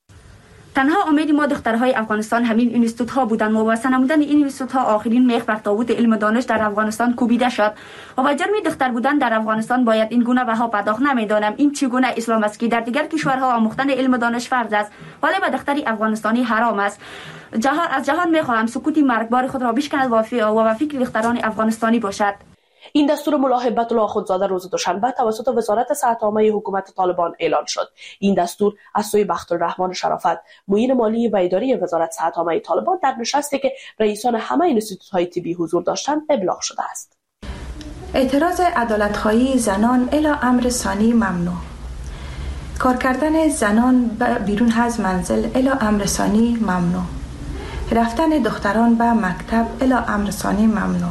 تنها امید ما دخترهای افغانستان همین اینستیتوت ها بودند و وابسته نمودن این اینستیتوت ها آخرین میخ بر تابوت علم و دانش در افغانستان کوبیده شد و با جرم دختر بودن در افغانستان باید این گونه بها پرداخت. نمیدانم این چگونه اسلام است که در دیگر کشورها آموختن علم و دانش فرض است ولی به دختری افغانستانی حرام است. از جهان میخواهم سکوت مرگبار خود را بشکند و فکر دختران افغانستانی باشد. این دستور ملا هبت الله آخوندزاده روز دوشنبه توسط وزارت صحت عامه حکومت طالبان اعلان شد. این دستور از سوی بختالرحمن شرافت، معین مالی و اداری وزارت صحت عامه طالبان در نشستی که رئیسان همه انستیتوت‌های طبی حضور داشتند ابلاغ شده است. اعتراض عدالت‌خواهی زنان الی امر ثانی ممنوع. کار کردن زنان بیرون از منزل الی امر ثانی ممنوع. رفتن دختران به مکتب الی امر ثانی ممنوع.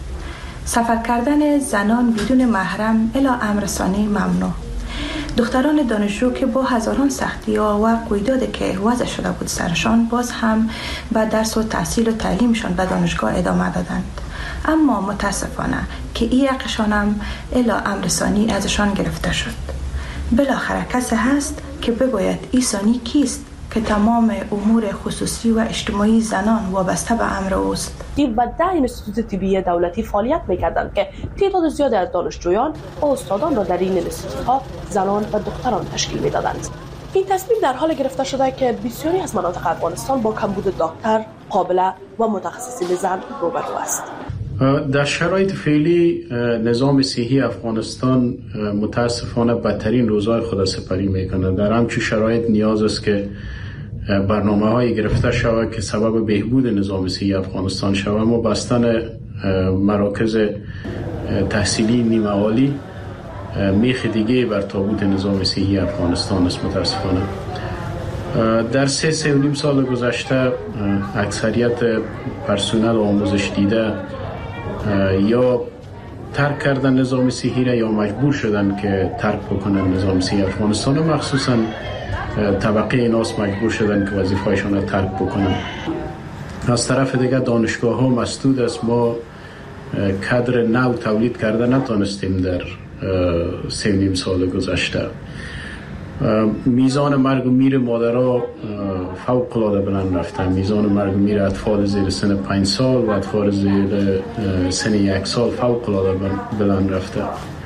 سفر کردن زنان بدون محرم الی امر ثانی ممنوع. دختران دانشجو که با هزاران سختی‌ها و قیودی که وضع شده بود سرشان باز هم به درس و تحصیل و تعلیمشان به دانشگاه ادامه دادند، اما متاسفانه که این حقشان هم الی امر ثانی ازشان گرفته شد. بالاخره کسی هست که بگوید این ثانی کیست که تمام امور خصوصی و اجتماعی زنان وابسته به امر اوست. و 10 انستیتوت طبی دولتی فعالیت می‌کردند که تعداد زیادی از دانشجویان و استادان را در این انستیتوت‌ها زنان و دختران تشکیل می‌دادند. این تصمیم در حال گرفته شده که بسیاری از مناطق افغانستان با کمبود دکتر، قابله و متخصصین زن روبرو است. در شرایط فعلی نظام صحی افغانستان متاسفانه بدترین روزهای خود سپری میکنه. در همچین شرایط نیاز است که برنامه‌های گرفته شود که سبب بهبود نظام صحی افغانستان شود. ما بستن مراکز تحصیلی نیمه عالی میخ دیگه بر تابوت نظام صحی افغانستان است. متاسفانه در 3.5 سال گذشته اکثریت پرسنل آموزش دیده یا ترک کردن نظام صحی را یا مجبور شدن که ترک بکنن نظام صحی افغانستان، مخصوصا طبقه ایناس مجبور شدن که وظیفه‌شان را ترک بکنن. از طرف دیگه دانشگاه ها مسدود است. ما کادر نو تولید کرده نتونستیم در 3.5 سال گذشته. میزان مرگ و میر مادرها فوق العاده بلند رفته. میزان مرگ و میر اطفال زیر سن 5 سال و اطفال زیر سن 1 سال فوق العاده بلند رفته.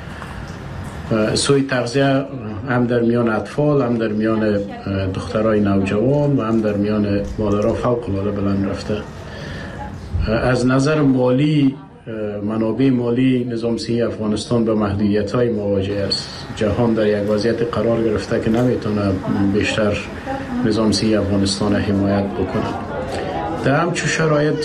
سوی تغذیه هم در میان اطفال، هم در میان دخترای نوجوان و هم در میان مادرها فوق العاده بلند رفته. از نظر مالی، منابع مالی نظام صحی افغانستان به محدودیت‌های مواجه است. جهان در یک وضعیت قرار گرفته که نمیتونه بیشتر نظام صحی افغانستان حمایت بکنه. در همچون شرایط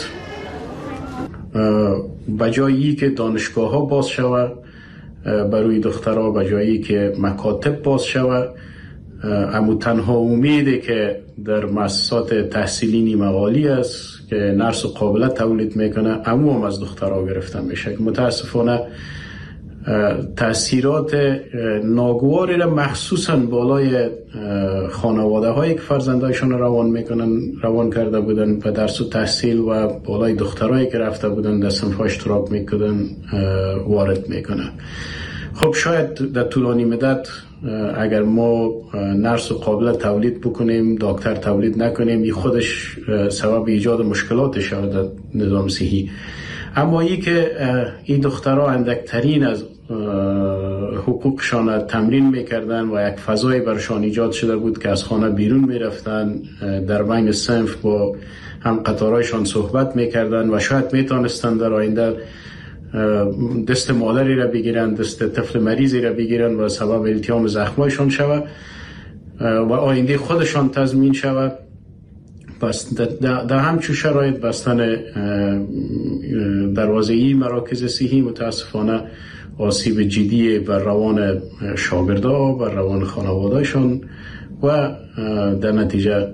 بجایی که دانشگاه ها باز شود برای دخترها، بجایی که مکاتب باز شود، اما تنها امیده که در مؤسسات تحصیلی نیمه عالی است که نرس و قابله تولید میکنه، اما هم از دخترها گرفته میشه. متاسفانه تأثیرات ناگواری را مخصوصا بالای خانواده هایی که فرزندایشان روان کرده بودن به درس و تحصیل و بالای دخترایی که رفته بودن در صنف اشتراک میکردن وارد میکنه. خب شاید در طولانی مدت اگر ما نرس و قابله تولید بکنیم، دکتر تولید نکنیم، این خودش سبب ایجاد مشکلات شود در نظام صحی. اما ای که این دخترها اندکترین از حقوقشان تمرین میکردن و یک فضای برشان ایجاد شده بود که از خانه بیرون میرفتن، در بین صنف با هم قطارایشان صحبت میکردن و شاید میتونستن در آینده دست مادری را بگیرن، دست طفل مریضی را بگیرن و سبب التیام زخمایشان شود و آینده خودشان تضمین شود. پس در همچون شرایط بستن دروازه‌ای مراکز صحی متاسفانه آسیب جدی بر روان شاگردها، بر روان خانوادهشان و در نتیجه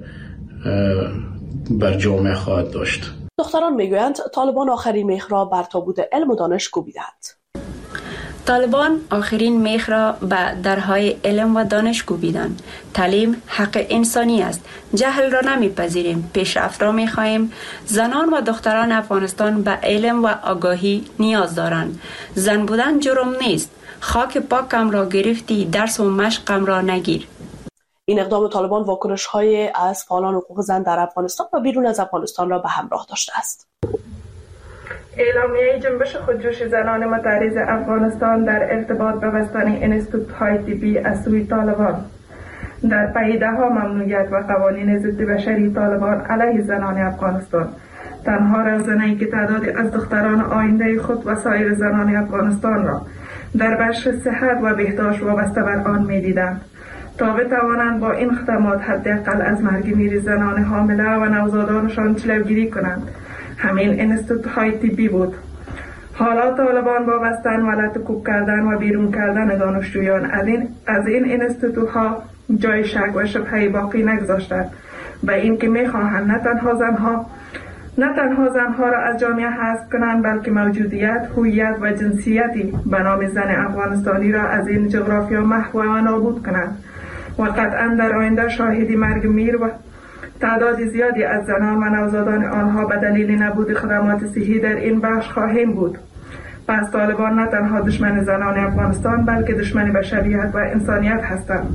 بر جامعه خواهد داشت. دختران میگویند طالبان آخرین میخ را بر تابوت علم و دانش کوبیدند. طالبان آخرین میخ را به درهای علم و دانش کوبیدند. تعلیم حق انسانی است. جهل را نمیپذیریم. پیشرفت را میخواهیم. زنان و دختران افغانستان به علم و آگاهی نیاز دارند. زن بودن جرم نیست. خاک پاکم را گرفتی، درس و مشقم را نگیر. این اقدام طالبان واکنش‌های از فعالان حقوق زن در افغانستان و بیرون از افغانستان را به همراه داشته است. اعلامیه جنبش خودجوش زنان متحرز افغانستان در ارتباط به بستن انستیتوت‌های طبی از سوی طالبان در پیده‌ها ممنوعیت و قوانین ضد بشری طالبان علیه زنان افغانستان تنها روزنه‌ای که تعدادی از دختران آینده خود و سایر زنان افغانستان را در بخش صحت و بهداشت وابسته بر آن می‌دیدند تا بتوانند با این خدمات حداقل از مرگ میر زنان حامله و نوزادانشان جلوگیری کنند. همین انستیتوت‌های طبی بود. حالا طالبان با بستن و لطکوب کردن و بیرون کردن دانشجویان از این انستیتوت‌ها جای شک و شبهه باقی نگذاشتند و این که می‌خواهند نه تنها زنها را از جامعه حذف کنند بلکه موجودیت، هویت و جنسیتی به نام زن افغانستانی را از این جغرافیا محو و نابود کنند و قطعا در آینده شاهدی مرگ میر و تعداد زیادی از زنان و نوزادان آنها به دلیل نبود خدمات صحی در این بخش خواهیم بود. پس طالبان نه تنها دشمن زنان افغانستان بلکه دشمن بشریت و انسانیت هستند.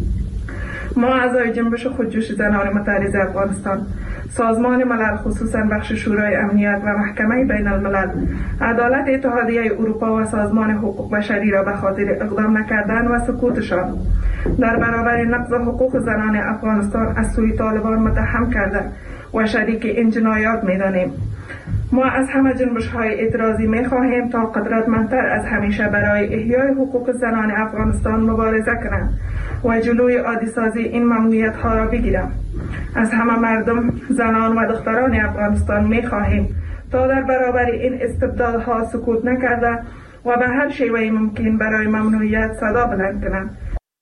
ما اعضای جنبش خودجوش زنان متحرز افغانستان، سازمان ملل خصوصا بخش شورای امنیت و محکمه بین الملل، عدالت اتحادیه اروپا و سازمان حقوق بشری را به خاطر اقدام نکردن و سکوتشان در برابر نقض حقوق زنان افغانستان از سوی طالبان متهم کرده و شریک این جنایات می‌دانیم. ما از همه جنبش‌های اعتراضی می‌خواهیم تا قدرتمندتر از همیشه برای احیای حقوق زنان افغانستان مبارزه کنند و جلوی عادی‌سازی این ممنوعیت‌ها را بگیرند. از همه مردم، زنان و دختران افغانستان می‌خواهیم تا در برابر این استبدادها سکوت نکرده و به هر شیوهی ممکن برای ممنوعیت صدا بلند کنند.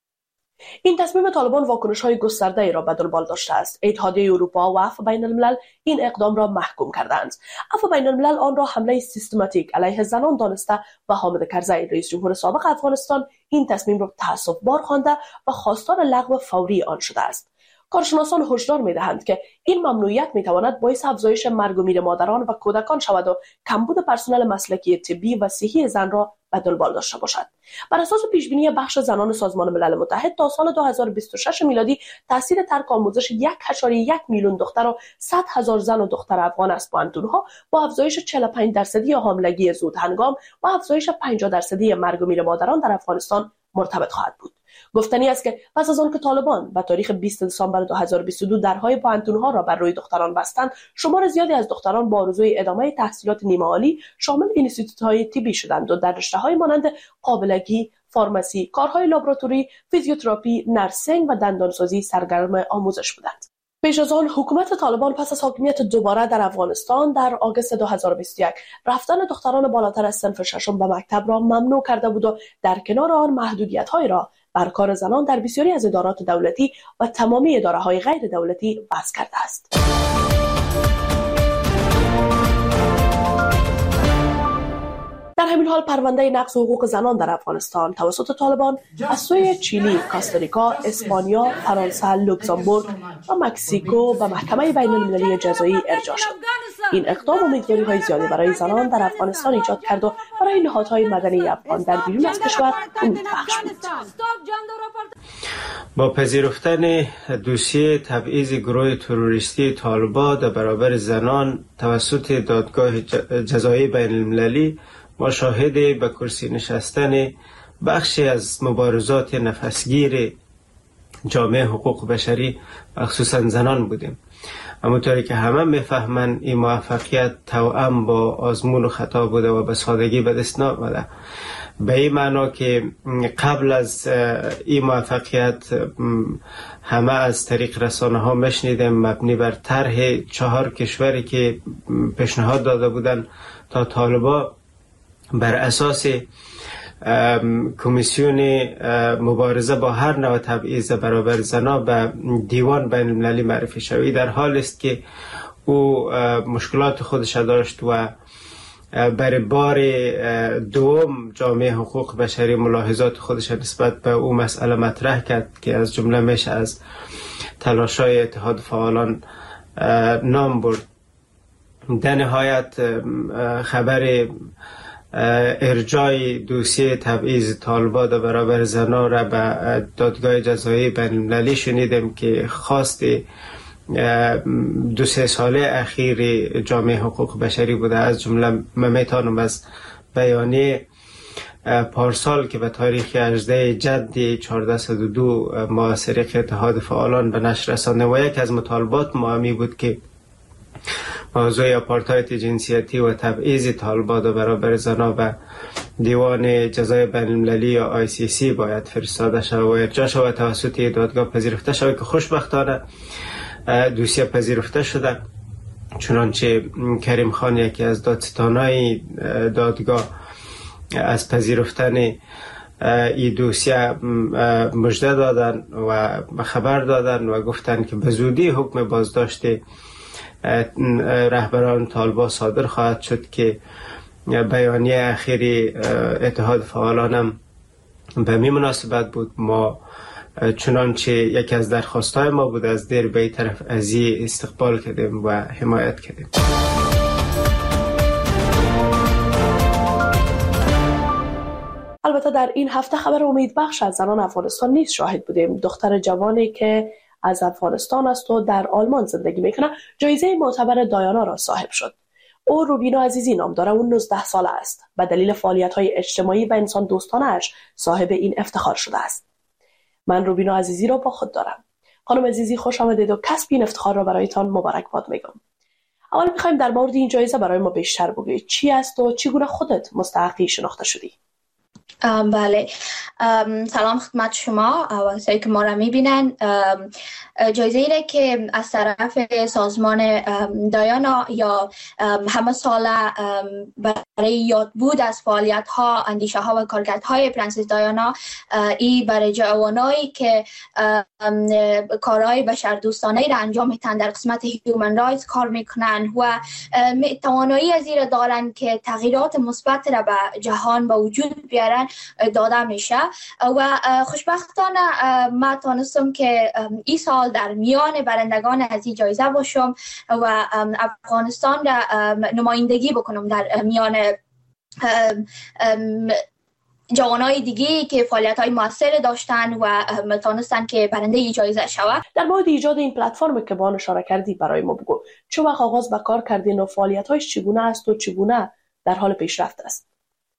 این تصمیم طالبان واکنش‌های گسترده‌ای را به دنبال داشته است. اتحادیه اروپا و عفو بین الملل این اقدام را محکوم کردند. عفو بین الملل آن را حمله سیستماتیک علیه زنان دانسته و حامد کرزی رئیس جمهور سابق افغانستان این تصمیم را تأسف‌بار خوانده و خواستار لغو فوری آن شده است. کارشناسان هشدار می‌دهند که این ممنوعیت می‌تواند باعث افزایش مرگ و میر مادران و کودکان شود و کمبود پرسنل مسلکی طبی و صحی زن را به دنبال داشته باشد. بر اساس پیشبینی بخش زنان سازمان ملل متحد تا سال 2026 میلادی تاثیر ترک آموزش 1.1 میلیون دختر و 100,000 زن و دختر افغان از پوهنتون‌ها با افزایش 45% حاملگی زود هنگام و افزایش 50% مرگ و میر مادران در افغانستان مرتبط خواهد بود. گفتنی است که پس از آن که طالبان به تاریخ 20 دسامبر 2022 درهای پوهنتون‌ها را بر روی دختران بستند، شمار زیادی از دختران با آرزوی ادامه تحصیلات نیمه عالی شامل انستیتوت‌های طبی شدند و در رشته‌های مانند قابلگی، فارمسی، کارهای لابراتوری، فیزیوتراپی، نرسینگ و دندانسازی سرگرم آموزش بودند. پیش از آن حکومت طالبان پس از حاکمیت دوباره در افغانستان در آگوست 2021 رفتن دختران بالاتر از صنف ششم به مکتب را ممنوع کرده بود و در کنار آن محدودیت‌هایی را بر کار زنان در بسیاری از ادارات دولتی و تمامی اداره‌های غیر دولتی وضع کرده است. در همین حال پرونده نقض حقوق زنان در افغانستان توسط طالبان از سوی چیلی، کاستاریکا، اسپانیا، فرانسه، لوکزامبورگ و مکزیکو به محکمه بین المللی جزایی ارجاع شد. این اقدام امیدواری‌های زیادی برای زنان در افغانستان ایجاد کرد و برای نهادهای مدنی افغان در بیرون از کشور امیدبخش بود. با پذیرفتن دوسیه تبعیض گروه تروریستی طالبان در برابر زنان توسط دادگاه جزایی بین المللی، ما شاهد به کرسی نشستن بخشی از مبارزات نفسگیر جامعه حقوق بشری خصوصا زنان بودیم. همونطوری که همه میفهمن این موفقیت توأم با آزمون و خطا بوده و به سادگی به دست نآمده. به این معنا که قبل از این موفقیت همه از طریق رسانه ها میشنیدیم مبنی بر طرح 4 کشوری که پیشنهاد داده بودن تا طالبان بر اساس کمیسیون مبارزه با هر نوع تبعیض برابر زنان به دیوان بین المللی معرفی شوی، در حال است که او مشکلات خودش داشت و بر بار دوم جامعه حقوق بشری ملاحظات خودش نسبت به او مسئله مطرح کرد که از جمله میشه از تلاش‌های اتحاد فعالان نام برد. در نهایت خبر ارجاع دوسیه تبعیض طالبان در برابر زنان را به دادگاه جزایی بین‌المللی شنیدیم که خواست 2-3 ساله اخیر جامعه حقوق بشری بوده. از جمله من میتونم از بیانیه پارسال که به تاریخ 18 جد 1402 معاصره اتحاد فعالان به نشر رسانده و یک از مطالبات مهمی بود که موضوع آپارتاید جنسیتی و تبعیض طالبان در برابر زنان به دیوان جزای بین‌المللی یا ICC باید فرستاده شود و ارجاع شود توسط دادگاه پذیرفته شود که خوشبختانه دوسیه پذیرفته شده. چنانچه کریم خان یکی از دادستانای دادگاه از پذیرفتن این دوسیه مژده دادن و خبر دادن و گفتن که به زودی حکم بازداشت رهبران طالبان صادر خواهد شد که بیانیه اخیری اتحاد فعالان هم به می مناسبت بود. ما چنانچه یکی از درخواستهای ما بود از دیر به طرف ازی استقبال کردیم و حمایت کردیم. البته در این هفته خبر امیدبخش از زنان افغانستان نیز شاهد بودیم. دختر جوانی که از افغانستان است و در آلمان زندگی میکنه جایزه معتبر دایانا را صاحب شد. او روبینا عزیزی نام داره و 19 ساله است. به دلیل فعالیت‌های اجتماعی و انسان دوستانه‌اش صاحب این افتخار شده است. من روبینا عزیزی را با خود دارم. خانم عزیزی خوش آمدید و کسب این افتخار را برایتان مبارکباد میگم. اول میخوایم در مورد این جایزه برای ما بیشتر بگویید. چی است و چگونه خودت مستحقی شناخته شدی؟ بله، سلام خدمت شما و کسایی که ما را میبینن. جایزه اینه که از طرف سازمان دایانا یا همه ساله برای یادبود از فعالیت ها، اندیشه ها و کارکردهای پرنسس دایانا، ای برای جوانایی که کارهای بشردوستانه را انجام میدن در قسمت هیومن رایتس کار میکنن و توانایی از این دارن که تغییرات مثبت را به جهان به وجود بیارن داده میشه. و خوشبختانه ما تونستم که این سال در میان برندگان از این جایزه باشم و افغانستان را نمایندگی بکنم در میان جوانای دیگه که فعالیت‌های موثر داشتن و تونستن که برنده این جایزه شود. در مورد ایجاد این پلتفرم که با آن اشاره کردی برای ما بگو. چه وقت آغاز به کار کردین و فعالیت‌هایش چگونه است و چگونه در حال پیشرفت است؟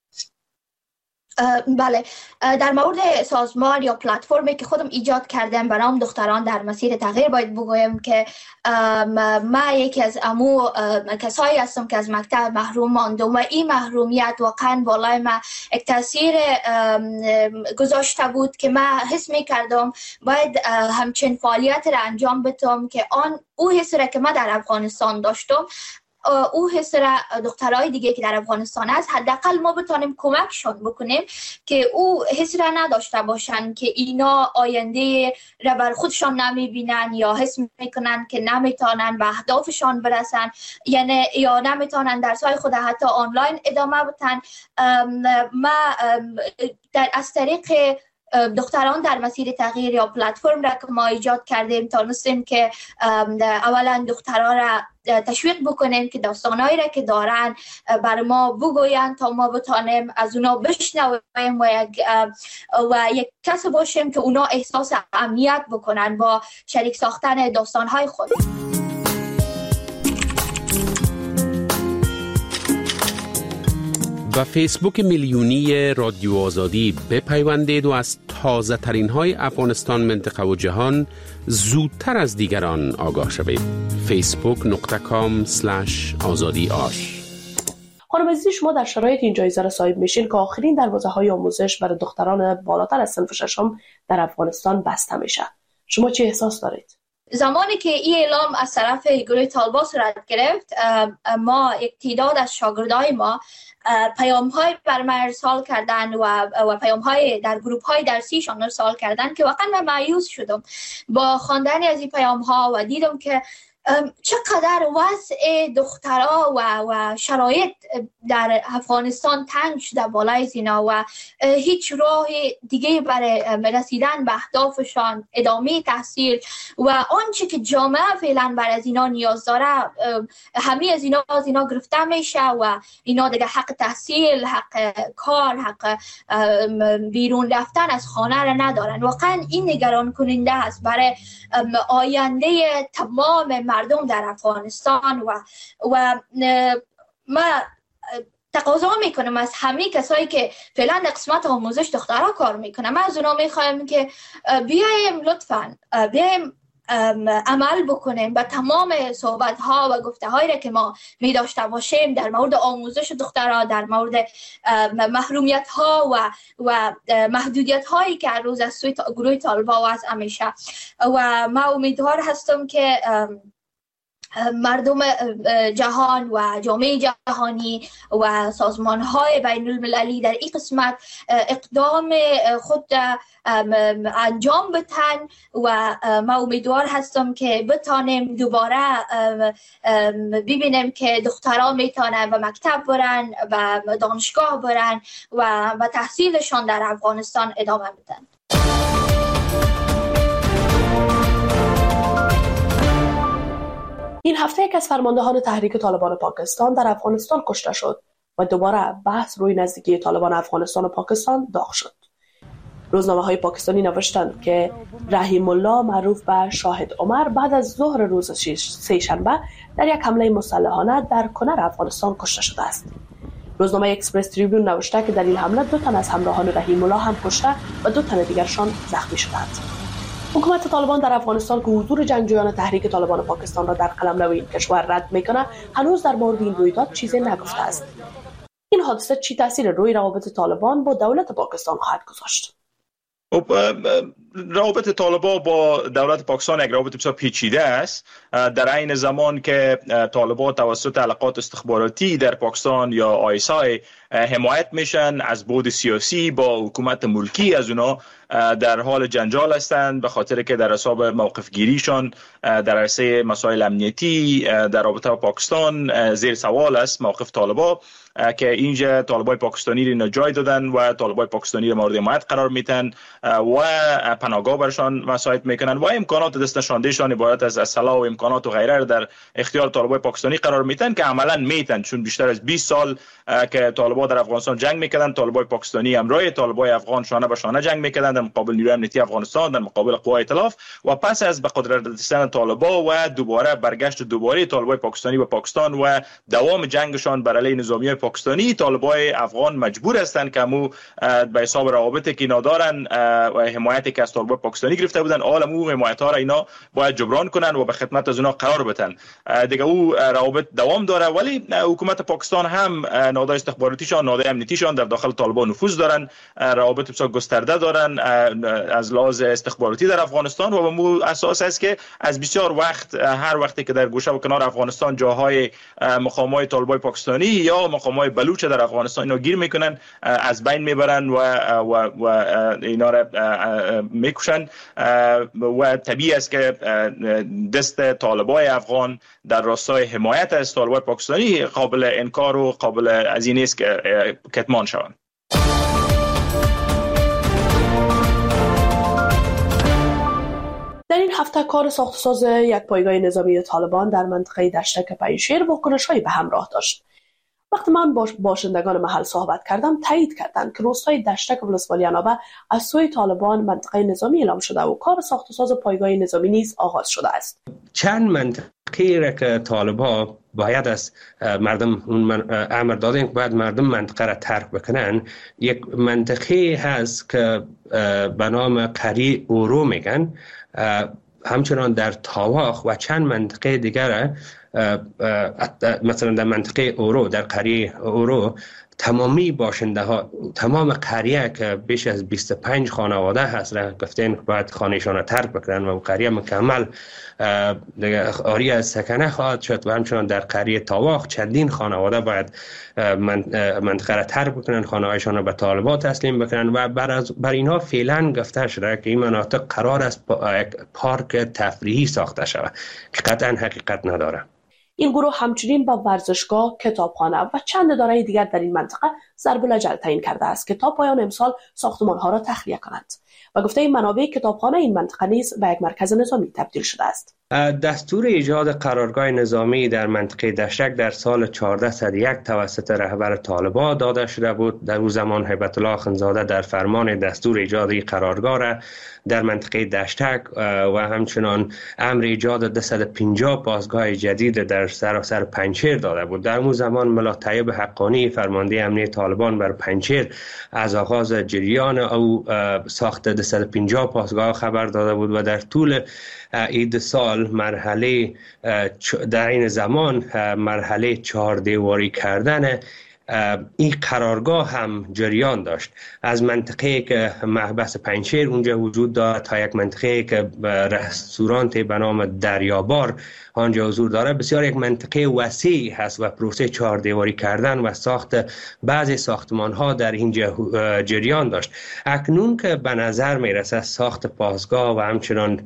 بله، در مورد سازمان یا پلتفرمی که خودم ایجاد کردم به نام دختران در مسیر تغییر باید بگویم که ما یکی از کسایی هستم که از مکتب محروم ماندم و این محرومیت واقعا بالای ما یک تاثیر گذاشته بود که من حس می‌کردم باید همچین فعالیت را انجام بدم که او حس را که من در افغانستان داشتم او حس را دخترای دیگه که در افغانستان است حداقل ما بتونیم کمکشون بکنیم که او حس را نداشته باشن که اینا آینده را بر خودشان نمیبینن یا حس میکنن که نمیتونن به اهدافشان برسن، یعنی یا نمیتونن درسای خود حتی آنلاین ادامه بدن. ما از طریق دختران در مسیر تغییر یا پلتفرم را که ما ایجاد کردیم تونستیم که اولا دختران را تشویق بکنیم که داستانهایی را که دارن بر ما بگوین تا ما بتانیم از اونا بشنویم و یک کس باشیم که اونا احساس امنیت بکنن با شریک ساختن داستانهای خود. و فیسبوک میلیونی رادیو آزادی بپیوندید و از تازه ترین های افغانستان، منطقه و جهان زودتر از دیگران آگاه شوید. facebook.com/azadi ash. خانم عزیزی، شما در شرایط این جایزه را صاحب میشین که آخرین دروازه‌های آموزش برای دختران بالاتر از صنف ششم در افغانستان بسته میشه. شما چه احساس دارید؟ زمانی که این اعلام از طرف گروه طالبان صورت گرفت، ما یک تعداد از شاگردای ما پیام‌های بر من ارسال کردن و پیام‌های در گروه‌های درسیشان ارسال کردن که واقعا من مایوس شدم با خواندن از این پیام‌ها و دیدم که چقدر وضع دخترها و شرایط در افغانستان تنگ شده بالای زینا و هیچ راه دیگه برای رسیدن به اهدافشان، ادامه تحصیل و آنچه که جامعه فعلا برای اینا نیاز داره، همه از اینا گرفته میشه و اینا دیگه حق تحصیل، حق کار، حق بیرون رفتن از خانه را ندارن. واقعا این نگران کننده است برای آینده تمام مردم در افغانستان و ما تقاضا میکنم از همه کسایی که فعلا در قسمت آموزش دخترها کار میکنم، ما از اونا میخوایم که بیایم لطفاً بیایم عمل بکنیم به تمام صحبت ها و گفته هایی را که ما می داشته باشیم در مورد آموزش دخترها، در مورد محرومیت ها و محدودیت هایی که هر روز از سوی گروه طالبان وضع میشه. و ما امیدوار هستم که مردم جهان و جامعه جهانی و سازمان های بین المللی در این قسمت اقدام خود انجام بدن و ما امیدوار هستم که بتانیم دوباره ببینیم که دخترها میتونن به مکتب برن و دانشگاه برن و تحصیلشان در افغانستان ادامه بدن. این هفته یک از فرماندهان تحریک طالبان پاکستان در افغانستان کشته شد و دوباره بحث روی نزدیکی طالبان افغانستان و پاکستان داغ شد. روزنامه‌های پاکستانی نوشتند که رحیم الله معروف به شاهد عمر بعد از ظهر روز سه‌شنبه در یک حمله مسلحانه در کنر افغانستان کشته شده است. روزنامه اکسپرس تریبیون نوشته که در این حمله 2 تن از همراهان رحیم الله هم کشته و 2 تن دیگرشان زخمی شدند. حکومت طالبان در افغانستان که حضور جنگجویان تحریک طالبان پاکستان را در قلمرو این کشور رد میکنه، هنوز در مورد این رویداد چیزی نگفته است. این حادثه چی تاثیر روی روابط طالبان با دولت پاکستان خواهد گذاشت؟ روابط طالبان با دولت پاکستان یک روابط بسیار پیچیده است. در عین زمان که طالبان توسط علاقات استخباراتی در پاکستان یا ISI حمایت میشن از بعد سیاسی با حکومت ملکی، از اونا در حال جنجال هستند به خاطر که در حساب موقف گیریشان در عرصه مسائل امنیتی در رابطه با پاکستان زیر سوال است موقف طالبان، که اینجا طالبان پاکستانی را جای دادن و طالبان پاکستانی را مورد حمایت قرار میدن و پناهگاه برشان مساعد میکنن و امکانات دست نشاندهشان عبارت از اسلحه و امکانات و غیره در اختیار طالبان پاکستانی قرار میدن که عملا میتن، چون بیشتر از 20 سال که طالبان در افغانستان جنگ میکردن، طالبان پاکستانی همراه طالبان افغان شانه به شانه جنگ میکردن در مقابل نیروی امنیتی افغانستان، در مقابل قوای ائتلاف، و پس از به قدرت رسیدن طالبان و دوباره برگشت دوباره طالبان پاکستانی به پاکستان و دوام جنگشان بر علیه نظامیای پاکستانی، طالبان افغان مجبور هستند که مو به حساب روابطی که اینا دارن و حمایتی که از طالبان پاکستانی گرفته بودن، عالمو حمایت ها را اینا باید جبران کنن و به خدمت از اونا قرار بدن. دیگه او روابط دوام داره، ولی حکومت پاکستان هم نهادهای استخباراتیشان، نهادهای امنیتیشان در داخل طالبان نفوذ دارن، روابط بسیار گسترده دارن از لحاظ استخباراتی در افغانستان و به مو اساس است که از بسیار وقت، هر وقتی که در گوشه و کنار افغانستان جاهای مقامات طالبان پاکستانی یا مقامات بلوچ در افغانستان اینا گیر میکنن، از بین میبرن و اینا را میکشن و طبیعی است که دست طالبان افغان در راستای حمایت از طالبان پاکستانی قابل انکار و قابل از این است که کتمان شوند. در این هفته کار ساخت و ساز یک پایگاه نظامی طالبان در منطقه دشتک پنجشیر واکنش‌هایی به همراه داشت. وقتی من با باشندگان محل صحبت کردم، تایید کردند که روستای دشتک ولسوالی عنابه از سوی طالبان منطقه نظامی اعلام شده و کار ساخت و ساز پایگاه نظامی نیز آغاز شده است. چند منطقه را که طالبان باید از مردم امر دادن که باید مردم منطقه را ترک بکنن، یک منطقه هست که به نام قری اورو میگن، همچنان در تاواخ و چند منطقه دیگر مثلا در منطقه اورو، در قریه اورو، تمامی باشنده ها، تمام قریه که بیش از 25 خانواده هست را گفتن باید خانهشان را ترک بکنن و قریه مکمل آری از سکنه خواهد شد و همچنان در قریه تاواخ چندین خانواده باید منطقه را ترک بکنن، خانه‌هایشان را به طالبان تسلیم بکنن و بر اینها فعلا گفته شده که این مناطق قرار است یک پارک تفریحی ساخته شود که قطعا حقیقت نداره. این گروه همچنین با ورزشگاه، کتابخانه و چند اداره دیگر در این منطقه ضرب الاجل تعیین کرده است که تا پایان امسال ساختمان‌ها را تخلیه کنند و گفته این منابع کتابخانه این منطقه نیز به یک مرکز نظامی تبدیل شده است. دستور ایجاد قرارگاه نظامی در منطقه دشتک در سال 1401 توسط رهبر طالبان داده شده بود. در او زمان هیبت الله اخندزاده در فرمان دستور ایجاد قرارگاه را در منطقه دشتک و همچنان امر ایجاد 250 پاسگاه جدید در سراسر پنجشیر داده بود. در اون زمان ملا طیب حقانی فرمانده امنیه طالبان بر پنجشیر از آغاز جریان او ساخت 250 پاسگاه خبر داده بود و در طول این سال مرحله در این زمان مرحله 4 دیواری کردن این قرارگاه هم جریان داشت. از منطقه که محبس پنجشیر اونجا وجود دارد تا یک منطقه که رستوران به نام دریابار آنجا حضور داره، بسیار یک منطقه وسیع هست و پروسه 4 دیواری کردن و ساخت بعضی ساختمان ها در اینجا جریان داشت. اکنون که به نظر میرسه ساخت پاسگاه و همچنان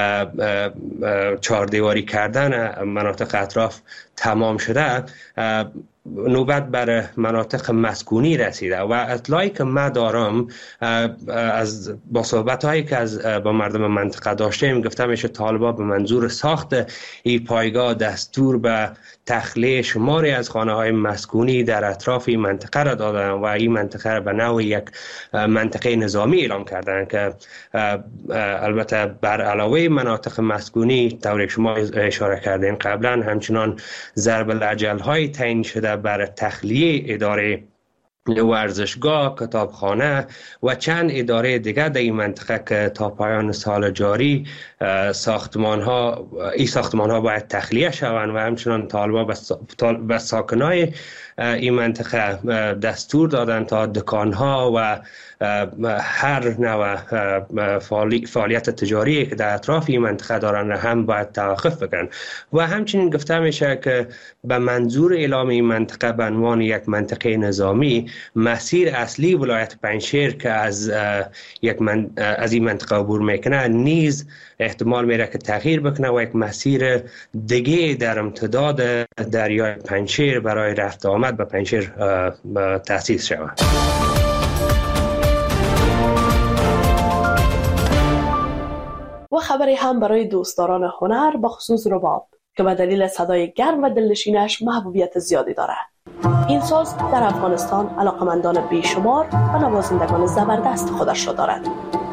4 دیواری کردن مناطق اطراف تمام شده، نوبت بر مناطق مسکونی رسیده و اطلاعی که ما دارم با صحبت‌هایی که با مردم منطقه داشتیم گفته میشه طالبان به منظور ساخت این پایگاه دستور به تخلیه شماری از خانه‌های مسکونی در اطراف این منطقه را دادن و این منطقه را به نوع یک منطقه نظامی اعلام کردن که البته بر علاوه مناطق مسکونی طوری که شما اشاره کردین قبلا همچنان ضرب الاجل‌های تعیین شده بر تخلیه اداره ورزشگاه، کتابخانه و چند اداره دیگر در این منطقه که تا پایان سال جاری ساختمان ها باید تخلیه شوند و همچنان طالبان به ساکنای این منطقه دستور دادن تا دکانها و هر نوع فعالیت تجاری که در اطراف این منطقه دارن هم باید توقف بکنن و همچنین گفته میشه که به منظور اعلام این منطقه به عنوان یک منطقه نظامی مسیر اصلی ولایت پنجشیر که از این منطقه عبور میکنه نیز احتمال میره که تغییر بکنه و یک مسیر دیگه در امتداد دریای پنجشیر برای رفت آمد به پنجشیر تأسیس شود. و خبری هم برای دوستداران هنر با خصوص رباب که به دلیل صدای گرم و دلنشینش محبوبیت زیادی دارد. این ساز در افغانستان علاقمندان بیشمار و نوازندگان زبردست خودش را دارد.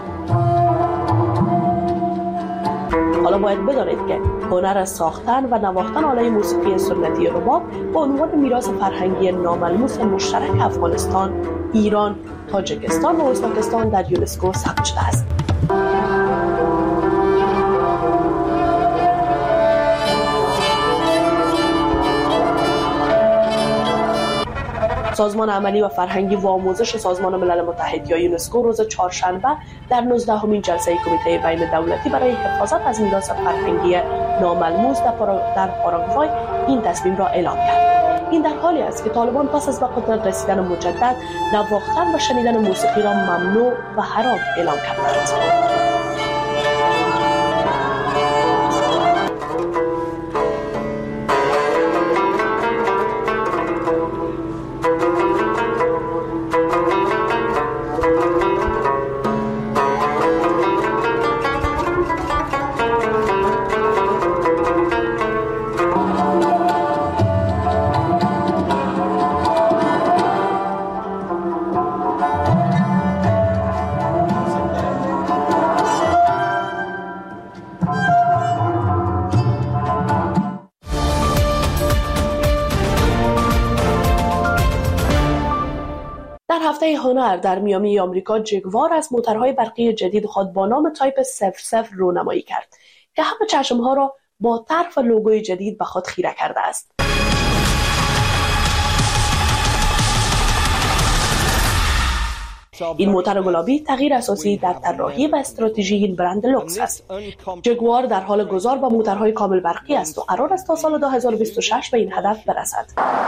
حالا باید بدانید که هنر از ساختن و نواختن آلات موسیقی سنتی رباب به عنوان میراث فرهنگی ناملموس مشترک افغانستان، ایران، تاجیکستان و ازبکستان در یونسکو ثبت شده است. سازمان عملی و فرهنگی و آموزش سازمان ملل متحد یا یونسکو روز چهارشنبه در 19مین جلسه کمیته بین دولتی برای حفاظت از میراث فرهنگی ناملموس در پاراگوای این تصمیم را اعلام کرد. این در حالی است که طالبان پس از به قدرت رسیدن مجدد نواختن و شنیدن موسیقی را ممنوع و حرام اعلام کردند. هفته هنر در میامی آمریکا جگوار از موتورهای برقی جدید خود با نام تایپ 00 رونمایی کرد که همه چشمها را با طرح و لوگوی جدید به خود خیره کرده است. این موتور گلابی تغییر اساسی در طراحی و استراتژی این برند لوکس است. جگوار در حال گذار به موتورهای کامل برقی است و قرار است تا سال 2026 به این هدف برسد.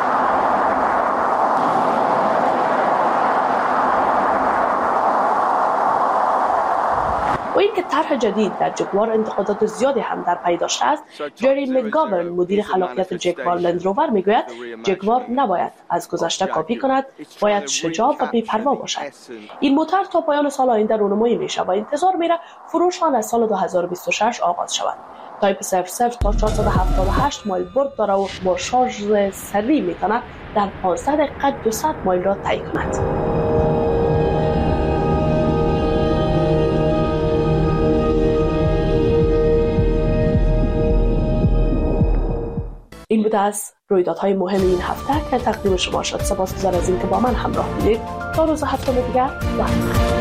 و اینکه طرح جدید در جگوار انتقادات زیادی هم در پی داشته است، جری مکگاورن مدیر خلاقیت جگوار لندروور میگوید جگوار نباید از گذشته کپی کند، باید شجاع و بی‌پروا باشد. این موتور تا پایان سال آینده رونمایی میشه و انتظار میره فروش آن از سال 2026 آغاز شود. تایپ 00 تا 478 مایل برد داره و با شارژ سریع میتونه در 15 دقیقه 200 مایل را طی کند. این بوده از رویدادهای مهم این هفته که تقدیم شما شد. سپاسگزار از اینکه با من همراه بودید. تا روز هفته دیگر